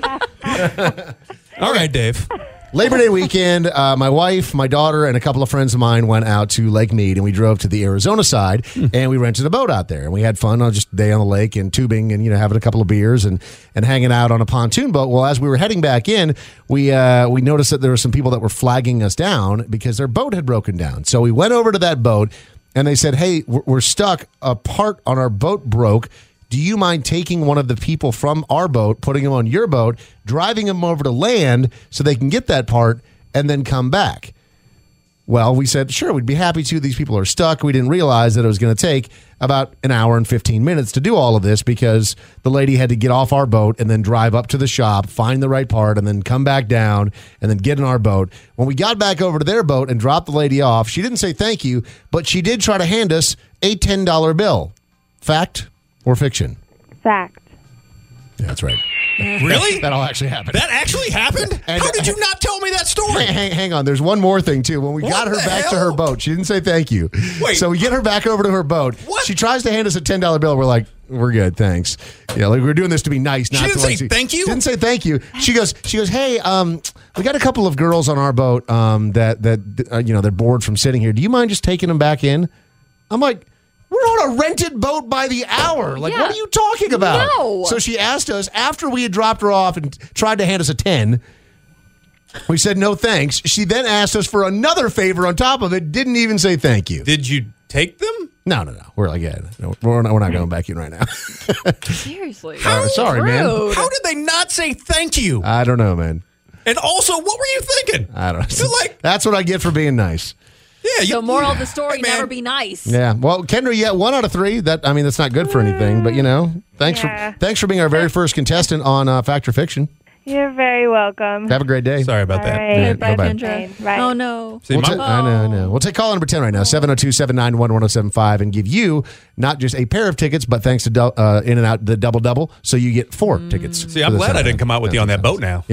All right, Dave. Labor Day weekend, my wife, my daughter, and a couple of friends of mine went out to Lake Mead, and we drove to the Arizona side, and we rented a boat out there, and we had fun on just a day on the lake and tubing and having a couple of beers and hanging out on a pontoon boat. Well, as we were heading back in, we noticed that there were some people that were flagging us down because their boat had broken down. So we went over to that boat, and they said, "Hey, we're stuck. A part on our boat broke. Do you mind taking one of the people from our boat, putting them on your boat, driving them over to land so they can get that part and then come back?" Well, we said, sure, we'd be happy to. These people are stuck. We didn't realize that it was going to take about an hour and 15 minutes to do all of this because the lady had to get off our boat and then drive up to the shop, find the right part, and then come back down and then get in our boat. When we got back over to their boat and dropped the lady off, she didn't say thank you, but she did try to hand us a $10 bill. Fact or fiction? Fact. Yeah, that's right. Really? That all actually happened. That actually happened? How did you not tell me that story? Hang on. There's one more thing, too. When we got her back to her boat, she didn't say thank you. Wait. So we get her back over to her boat. What? She tries to hand us a $10 bill. We're like, we're good, thanks. Like we're doing this to be nice. Not She didn't to say thank you? Didn't say thank you. She goes, hey, we got a couple of girls on our boat that they're bored from sitting here. Do you mind just taking them back in? I'm like, we're on a rented boat by the hour. Like, what are you talking about? No. So she asked us after we had dropped her off and tried to hand us a 10. We said no thanks. She then asked us for another favor on top of it. Didn't even say thank you. Did you take them? No. We're like, we're not going back in right now. Seriously. Sorry, man. How did they not say thank you? I don't know, man. And also, what were you thinking? I don't know. You're like, that's what I get for being nice. Yeah. So moral of the story, never be nice. Yeah. Well, Kendra, you got 1 out of 3. That's not good for anything. But thanks for being our very first contestant on Fact or Fiction. You're very welcome. Have a great day. Sorry about that. Right. Bye, Bye-bye. Kendra. Right. Oh, no. I know. We'll take call number 10 right now, 702-791-1075, and give you not just a pair of tickets, but thanks to In and Out, the double, so you get 4 tickets. See, I'm glad I didn't come out with you on that boat now.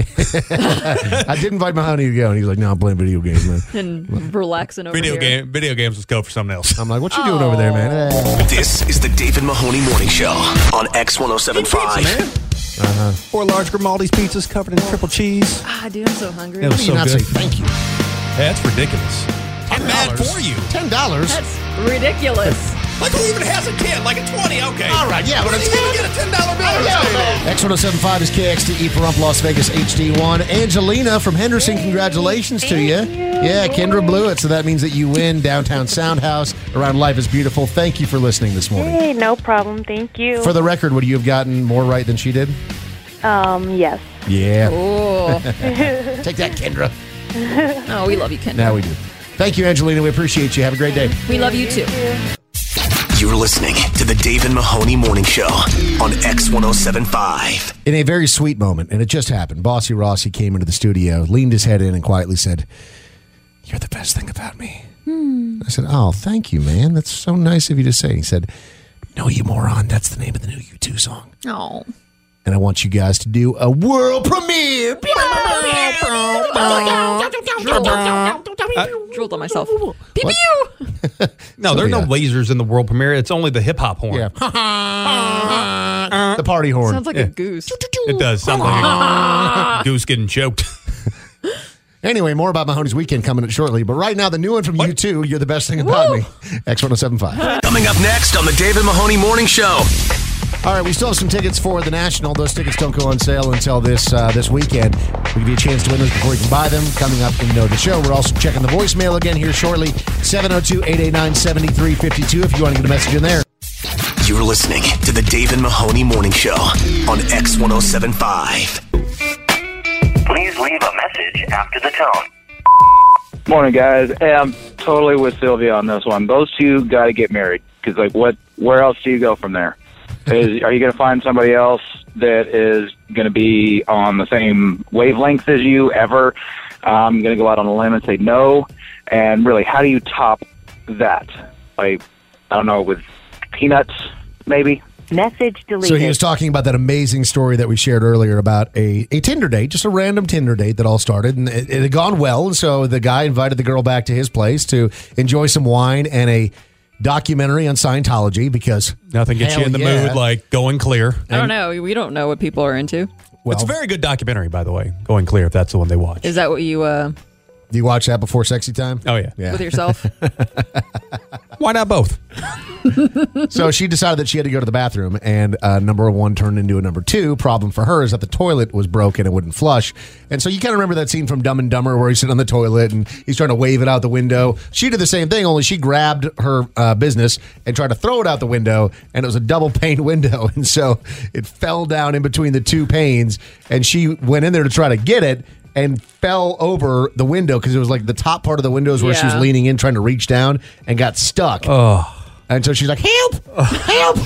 I did invite Mahoney to go, and he was like, no, I'm playing video games, man. And relaxing over here. Video games, let's go for something else. I'm like, what you doing over there, man? This is the Dave and Mahoney Morning Show on X1075. 4 large Grimaldi's pizzas covered in triple cheese. Ah, dude, I'm so hungry. It was so not good. say thank you? Yeah, that's ridiculous. I'm mad for you. $10. That's ridiculous. Like, who even has a 10? Like a 20? Okay. All right, yeah, but Where a do you even get a $10 bill? X1075 is KXTE Pahrump Las Vegas HD1. Angelina from Henderson, congratulations to you. Yeah, Kendra blew it, so that means that you win Downtown Soundhouse around Life is Beautiful. Thank you for listening this morning. Hey, no problem. Thank you. For the record, would you have gotten more right than she did? Yes. Yeah. Oh. Take that, Kendra. Oh, we love you, Kendra. Now we do. Thank you, Angelina. We appreciate you. Have a great day. We love you, too. You're listening to the Dave and Mahoney Morning Show on X1075. In a very sweet moment, and it just happened, Bossy Rossi came into the studio, leaned his head in, and quietly said, "You're the best thing about me." I said, "Oh, thank you, man. That's so nice of you to say." He said, "No, you moron. That's the name of the new U2 song." Oh. And I want you guys to do a world premiere. Drooled on myself. Pew pew. No, there are no lasers in the world premiere. It's only the hip-hop horn. Yeah. The party horn. Sounds like a goose. It does sound like a goose getting choked. Anyway, more about Mahoney's Weekend coming up shortly. But right now, the new one from U2, You're the Best Thing About Me. X1075. Coming up next on the Dave and Mahoney Morning Show. All right, we still have some tickets for the National. Those tickets don't go on sale until this weekend. We'll give you a chance to win those before you can buy them. Coming up in the show, we're also checking the voicemail again here shortly. 702-889-7352 if you want to get a message in there. You're listening to the Dave and Mahoney Morning Show on X1075. Please leave a message after the tone. Morning, guys. Hey, I'm totally with Sylvia on this one. Those two got to get married because, where else do you go from there? Are you going to find somebody else that is going to be on the same wavelength as you ever? I'm going to go out on a limb and say no. And really, how do you top that? I don't know, with peanuts, maybe? Message deleted. So he was talking about that amazing story that we shared earlier about a Tinder date, just a random Tinder date that all started. And it had gone well. And so the guy invited the girl back to his place to enjoy some wine and a documentary on Scientology because nothing gets you in the mood like Going Clear. I don't know. We don't know what people are into. Well, it's a very good documentary, by the way. Going Clear, if that's the one they watch. Is that what you... Do you watch that before sexy time? Oh, yeah. With yourself? Why not both? So she decided that she had to go to the bathroom, and number one turned into a number two. Problem for her is that the toilet was broken and wouldn't flush. And so you kind of remember that scene from Dumb and Dumber where he's sitting on the toilet and he's trying to wave it out the window. She did the same thing, only she grabbed her business and tried to throw it out the window, and it was a double pane window. And so it fell down in between the two panes, and she went in there to try to get it and fell over the window because it was like the top part of the window is where she was leaning in trying to reach down and got stuck. Oh. And so she's like, help, help,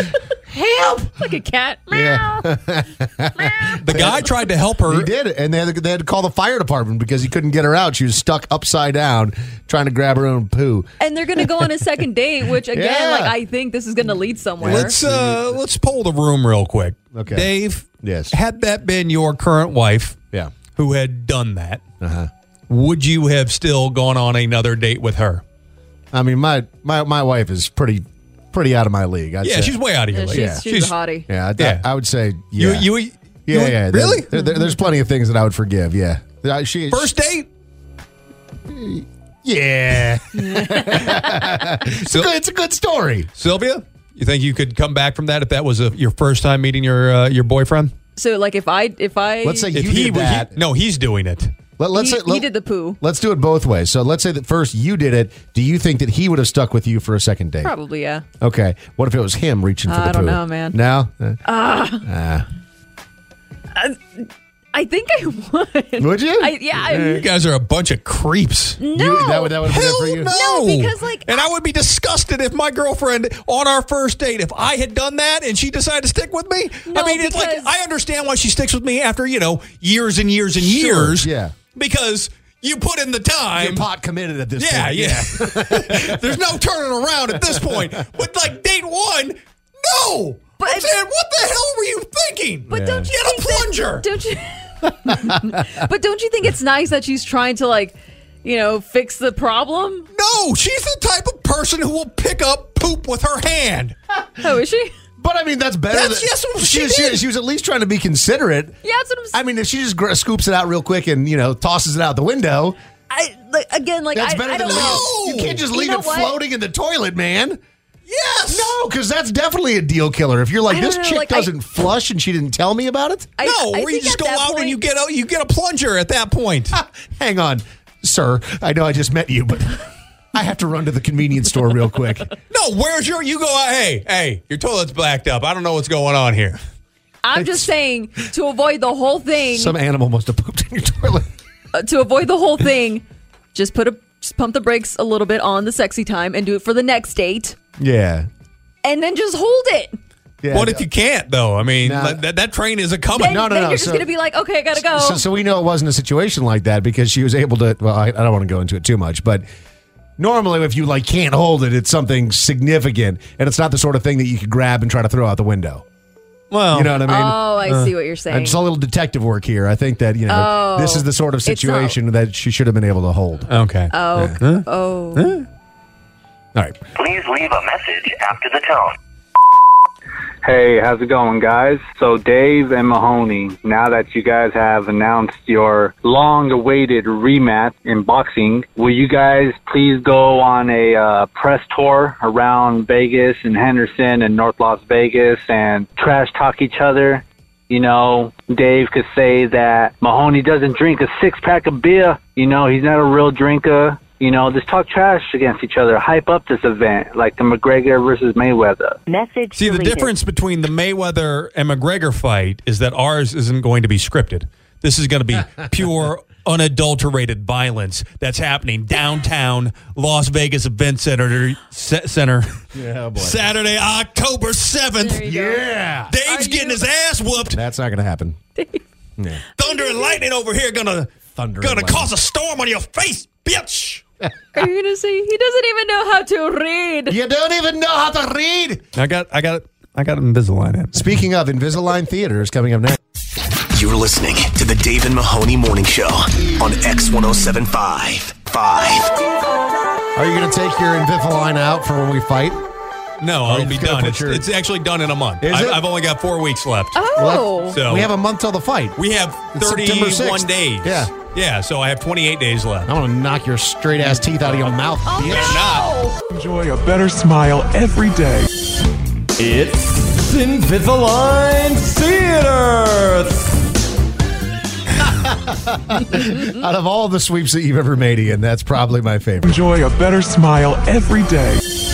help. Like a cat. Yeah. The guy tried to help her. He did, and they had to call the fire department because he couldn't get her out. She was stuck upside down trying to grab her own poo. And they're going to go on a second date, which again, I think this is going to lead somewhere. Let's poll the room real quick. Okay. Dave, yes. Had that been your current wife who had done that, would you have still gone on another date with her? I mean, my wife is pretty out of my league. I'd say. She's way out of your league. She's a hottie. Yeah, I would say, yeah. You really? There's plenty of things that I would forgive, yeah. First date? Yeah. It's a good story. Sylvia, you think you could come back from that if that was your first time meeting your boyfriend? So, like, if I let's say if you did that. No, he's doing it. He did the poo. Let's do it both ways. So let's say that first you did it. Do you think that he would have stuck with you for a second date? Probably, yeah. Okay. What if it was him reaching for the poo? I don't know, man. No? I think I would. Would you? You guys are a bunch of creeps. No. That would have been it for you? No, because And I would be disgusted if my girlfriend on our first date, if I had done that and she decided to stick with me. No, I mean, it's like, I understand why she sticks with me after, years and years and years. Yeah. Because you put in the time. You're pot committed at this point. Yeah. There's no turning around at this point. But like date one, no. But I'm saying, what the hell were you thinking? But don't you get a plunger? Don't you? But don't you think it's nice that she's trying to fix the problem? No, she's the type of person who will pick up poop with her hand. Oh, is she? But I mean, that's better. That's what she did. She was at least trying to be considerate. Yeah, that's what I'm saying. I mean, if she just scoops it out real quick and tosses it out the window, that's better I than don't know. You can't just leave it floating in the toilet, man. Yes. No, because that's definitely a deal killer. If you're like, this chick doesn't flush and she didn't tell me about it. Where you just go out and you get a plunger at that point. Hang on, sir. I know I just met you, but I have to run to the convenience store real quick. No, you go out, hey, your toilet's blacked up. I don't know what's going on here. I'm just saying, to avoid the whole thing. Some animal must have pooped in your toilet. To avoid the whole thing, just pump the brakes a little bit on the sexy time and do it for the next date. Yeah. And then just hold it. Yeah, what if you can't, though? I mean, that train isn't coming. Then you're just going to be like, okay, I got to go. So we know it wasn't a situation like that because she was able to, well, I don't want to go into it too much, but normally if you can't hold it, it's something significant, and it's not the sort of thing that you could grab and try to throw out the window. Well, you know what I mean? Oh, I see what you're saying. Just a little detective work here. I think that, this is the sort of situation that she should have been able to hold. Okay. Oh. Yeah. Oh. All right. Please leave a message after the tone. Hey, how's it going, guys? So Dave and Mahoney, now that you guys have announced your long-awaited rematch in boxing, will you guys please go on a press tour around Vegas and Henderson and North Las Vegas and trash talk each other? Dave could say that Mahoney doesn't drink a six-pack of beer. He's not a real drinker. Just talk trash against each other. Hype up this event, like the McGregor versus Mayweather. Message See, the deleted. difference between the Mayweather and McGregor fight is that ours isn't going to be scripted. This is going to be pure, unadulterated violence that's happening downtown Las Vegas Event Center Yeah, boy. Saturday, October 7th. Yeah. Dave's getting his ass whooped. That's not going to happen. Yeah. Thunder and lightning over here gonna cause a storm on your face, bitch. Are you going to say he doesn't even know how to read? You don't even know how to read. I got Invisalign in. Speaking of, Invisalign Theater is coming up next. You're listening to the Dave and Mahoney Morning Show on X1075. Are you going to take your Invisalign out for when we fight? No, I'll be done. It's actually done in a month. I've only got 4 weeks left. Oh. So we have a month till the fight. We have It's September 31 6th. days. Yeah, so I have 28 days left. I want to knock your straight ass teeth out of your mouth, bitch. Enjoy a better smile every day. It's Invisalign Theater. Out of all the sweeps that you've ever made, Ian, that's probably my favorite. Enjoy a better smile every day.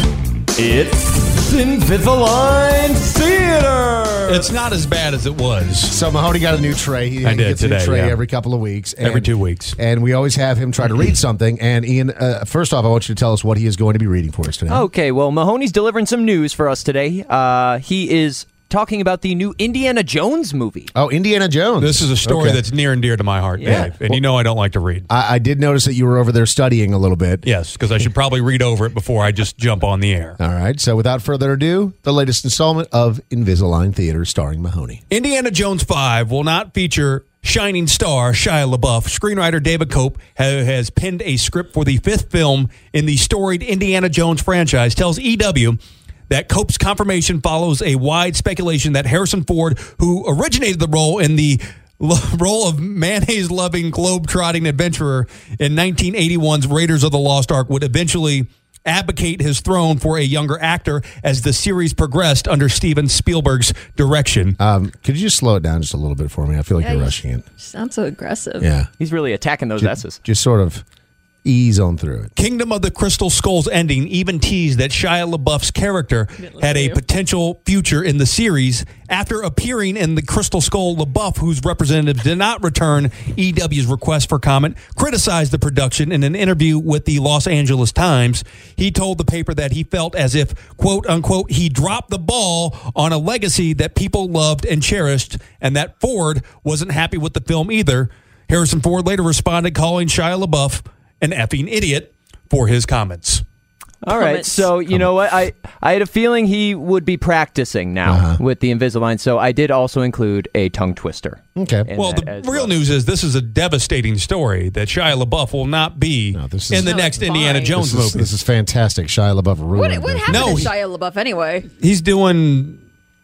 It's Invisalign Theater. It's not as bad as it was. So Mahoney got a new tray. He I did gets today, a new tray yeah. every couple of weeks. Every 2 weeks. And we always have him try to read something. And Ian, first off, I want you to tell us what he is going to be reading for us today. Okay, well, Mahoney's delivering some news for us today. He is talking about the new Indiana Jones movie. Oh, Indiana Jones. This is a story Okay. that's near and dear to my heart, Yeah. Dave. And you know I don't like to read. I did notice that you were over there studying a little bit. Yes, because I should probably read over it before I just jump on the air. All right. So without further ado, the latest installment of Invisalign Theater starring Mahoney. Indiana Jones 5 will not feature shining star Shia LaBeouf. Screenwriter David Koepp has penned a script for the 5th film in the storied Indiana Jones franchise, tells EW that Koepp's confirmation follows a wide speculation that Harrison Ford, who originated the role in the role of mayonnaise-loving, globe-trotting adventurer in 1981's Raiders of the Lost Ark, would eventually abdicate his throne for a younger actor as the series progressed under Steven Spielberg's direction. Could you just slow it down just a little bit for me? I feel like you're rushing it. Sounds so aggressive. Yeah. He's really attacking those S's. Just sort of ease on through it. Kingdom of the Crystal Skulls ending even teased that Shia LaBeouf's character had a potential future in the series. After appearing in the Crystal Skull, LaBeouf, whose representative did not return EW's request for comment, criticized the production in an interview with the Los Angeles Times. He told the paper that he felt as if, quote unquote, he dropped the ball on a legacy that people loved and cherished, and that Ford wasn't happy with the film either. Harrison Ford later responded, calling Shia LaBeouf an effing idiot for his comments. All right, so you know what? I had a feeling he would be practicing now with the Invisalign, so I did also include a tongue twister. Okay. Well, the real news is this is a devastating story that Shia LaBeouf will not be in the next Indiana Jones movie. This is fantastic. Shia LaBeouf ruined What happened to Shia LaBeouf anyway? He's doing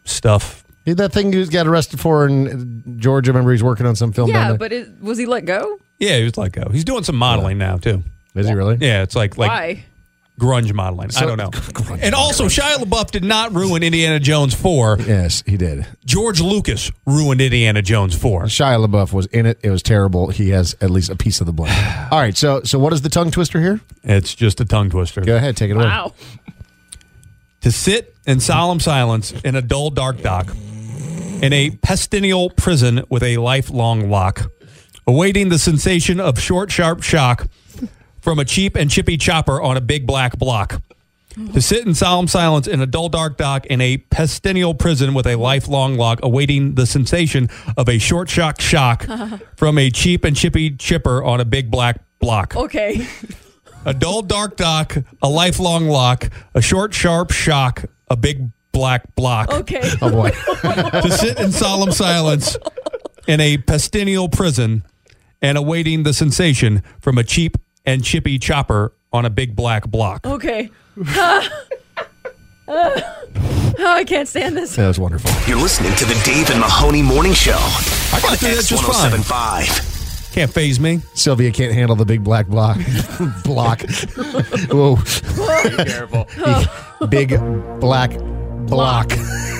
stuff. That thing he got arrested for in Georgia. Remember, he's working on some film down Yeah, there. but was he let go? Yeah, he was let go. He's doing some modeling now, too. Is he really? Yeah, it's like Why? grunge modeling. I don't know. And also, Shia LaBeouf did not ruin Indiana Jones 4. Yes, he did. George Lucas ruined Indiana Jones 4. Shia LaBeouf was in it. It was terrible. He has at least a piece of the blame. All right, so what is the tongue twister here? It's just a tongue twister. Go ahead, take it away. Wow. To sit in solemn silence in a dull, dark dock in a pestilential prison with a lifelong lock, awaiting the sensation of short, sharp shock from a cheap and chippy chopper on a big black block. To sit in solemn silence in a dull, dark dock in a pestilential prison with a lifelong lock, awaiting the sensation of a short shock from a cheap and chippy chipper on a big black block. Okay. A dull, dark dock, a lifelong lock, a short, sharp shock, a big black block. Okay. Oh, boy. To sit in solemn silence in a pestilential prison and awaiting the sensation from a cheap and chippy chopper on a big black block. Okay. I can't stand this. That was wonderful. You're listening to the Dave and Mahoney Morning Show I got on through that just fine. X1075. Can't phase me. Sylvia can't handle the big black block. Whoa. Be careful. Big black block.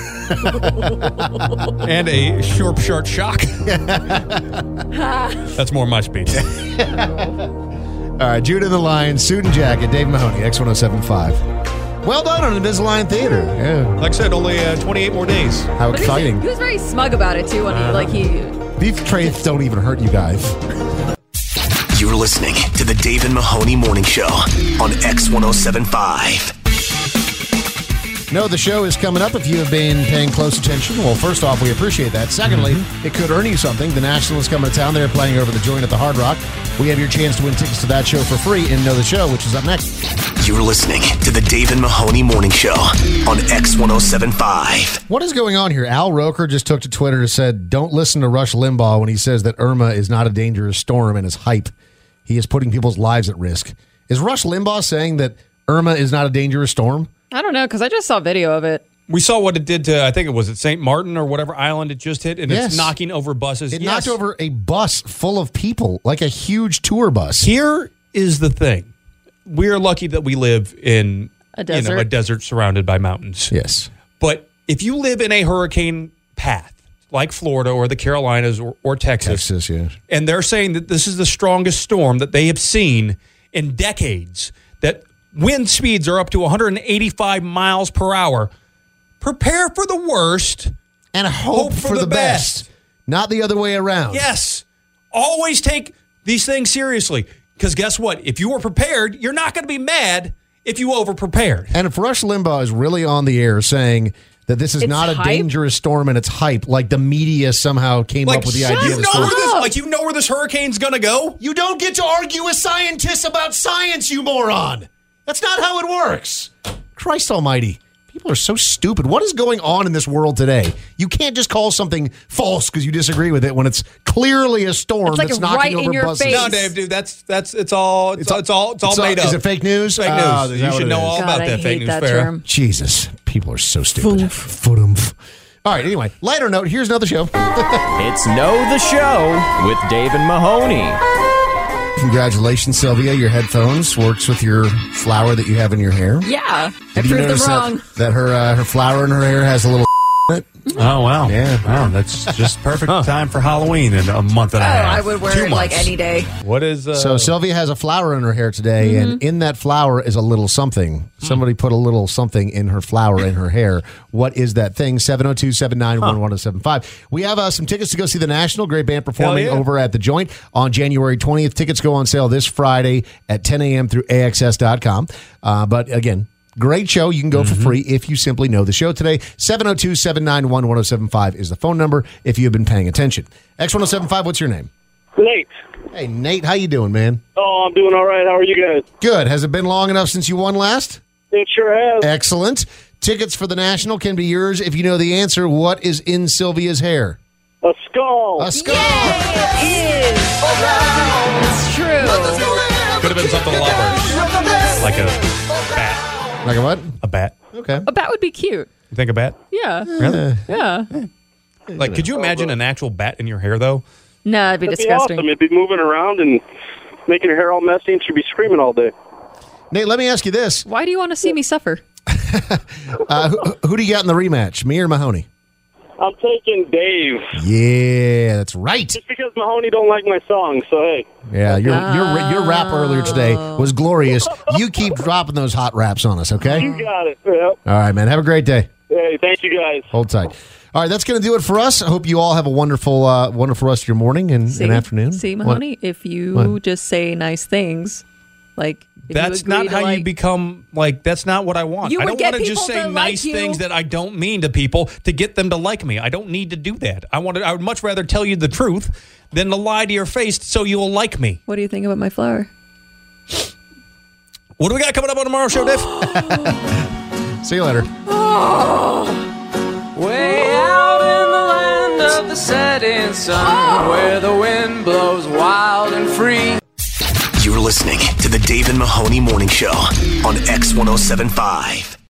And a short, sharp shock. That's more my speech. All right, Jude in the line, suit and jacket, Dave Mahoney, X1075. Well done on Invisalign Theater. Yeah. Like I said, only 28 more days. How exciting. He was very smug about it, too, when These traits don't even hurt you guys. You're listening to the Dave and Mahoney Morning Show on X1075. No, the show is coming up if you have been paying close attention. Well, first off, we appreciate that. Secondly, it could earn you something. The National is coming to town. They're playing over the Joint at the Hard Rock. We have your chance to win tickets to that show for free in Know the Show, which is up next. You're listening to the Dave and Mahoney Morning Show on X1075. What is going on here? Al Roker just took to Twitter and said, don't listen to Rush Limbaugh when he says that Irma is not a dangerous storm and is hype. He is putting people's lives at risk. Is Rush Limbaugh saying that Irma is not a dangerous storm? I don't know, because I just saw video of it. We saw what it did to, I think it was at St. Martin or whatever island it just hit, and it's knocking over buses. It knocked over a bus full of people, like a huge tour bus. Here is the thing. We're lucky that we live in a desert, a desert surrounded by mountains. Yes. But if you live in a hurricane path, like Florida or the Carolinas or Texas, and they're saying that this is the strongest storm that they have seen in decades, that wind speeds are up to 185 miles per hour. Prepare for the worst and hope for the best. Not the other way around. Yes. Always take these things seriously. Because guess what? If you were prepared, you're not going to be mad if you over-prepared. And if Rush Limbaugh is really on the air saying that this is not a dangerous storm and it's hype, like the media somehow came up with the idea of the storm. Like you know where this hurricane's going to go? You don't get to argue with scientists about science, you moron. That's not how it works. Christ almighty. People are so stupid. What is going on in this world today? You can't just call something false because you disagree with it when it's clearly a storm that's knocking over buses. No, Dave, dude, it's all made up. Is it fake news? Fake news. You should know all about that fake news fair. Jesus, people are so stupid. Foomph. All right, anyway, lighter note, here's another show. It's Know the Show with Dave and Mahoney. Congratulations, Sylvia. Your headphones works with your flower that you have in your hair. Yeah, Did you notice that her flower in her hair has a little in it? Oh, wow. Yeah. Wow, that's just perfect time for Halloween in a month and a half. I would wear it like any day. What is... So Sylvia has a flower in her hair today, and in that flower is a little something. Somebody put a little something in her flower in her hair. What is that thing? 702-791-1075. We have some tickets to go see the National. Great band performing over at the Joint on January 20th. Tickets go on sale this Friday at 10 a.m. through AXS.com. But again, great show. You can go for free if you simply know the show today. 702-791-1075 is the phone number if you have been paying attention. X1075, what's your name? Nate. Hey, Nate, how you doing, man? Oh, I'm doing all right. How are you guys? Good. Has it been long enough since you won last? It sure has. Excellent. Tickets for the National can be yours if you know the answer. What is in Sylvia's hair? A skull. A skull. It is. It's true. Could have been something lower. Like a bat. Like a what? A bat. Okay. A bat would be cute. You think a bat? Yeah. Really? Yeah. Like, could you imagine an actual bat in your hair, though? No, it'd be That'd disgusting. Be awesome. It'd be moving around and making your hair all messy, and she'd be screaming all day. Nate, let me ask you this. Why do you want to see me suffer? Who do you got in the rematch, me or Mahoney? I'm taking Dave. Yeah, that's right. Just because Mahoney don't like my song, so hey. Yeah, your rap earlier today was glorious. You keep dropping those hot raps on us, okay? You got it. Yep. All right, man. Have a great day. Hey, thank you guys. Hold tight. All right, that's going to do it for us. I hope you all have a wonderful rest of your morning and afternoon. See, Mahoney, if you What? just say nice things, like if That's you agree not to, how like, you become, like, that's not what I want. You I would don't get want to just people say to nice like you. things that I don't mean to people to get them to like me. I don't need to do that. I would much rather tell you the truth than to lie to your face so you'll like me. What do you think about my flower? What do we got coming up on tomorrow's show, Dave? See you later. Way out in the land of the setting sun, where the wind blows wild and free. You're listening to the Dave and Mahoney Morning Show on X1075.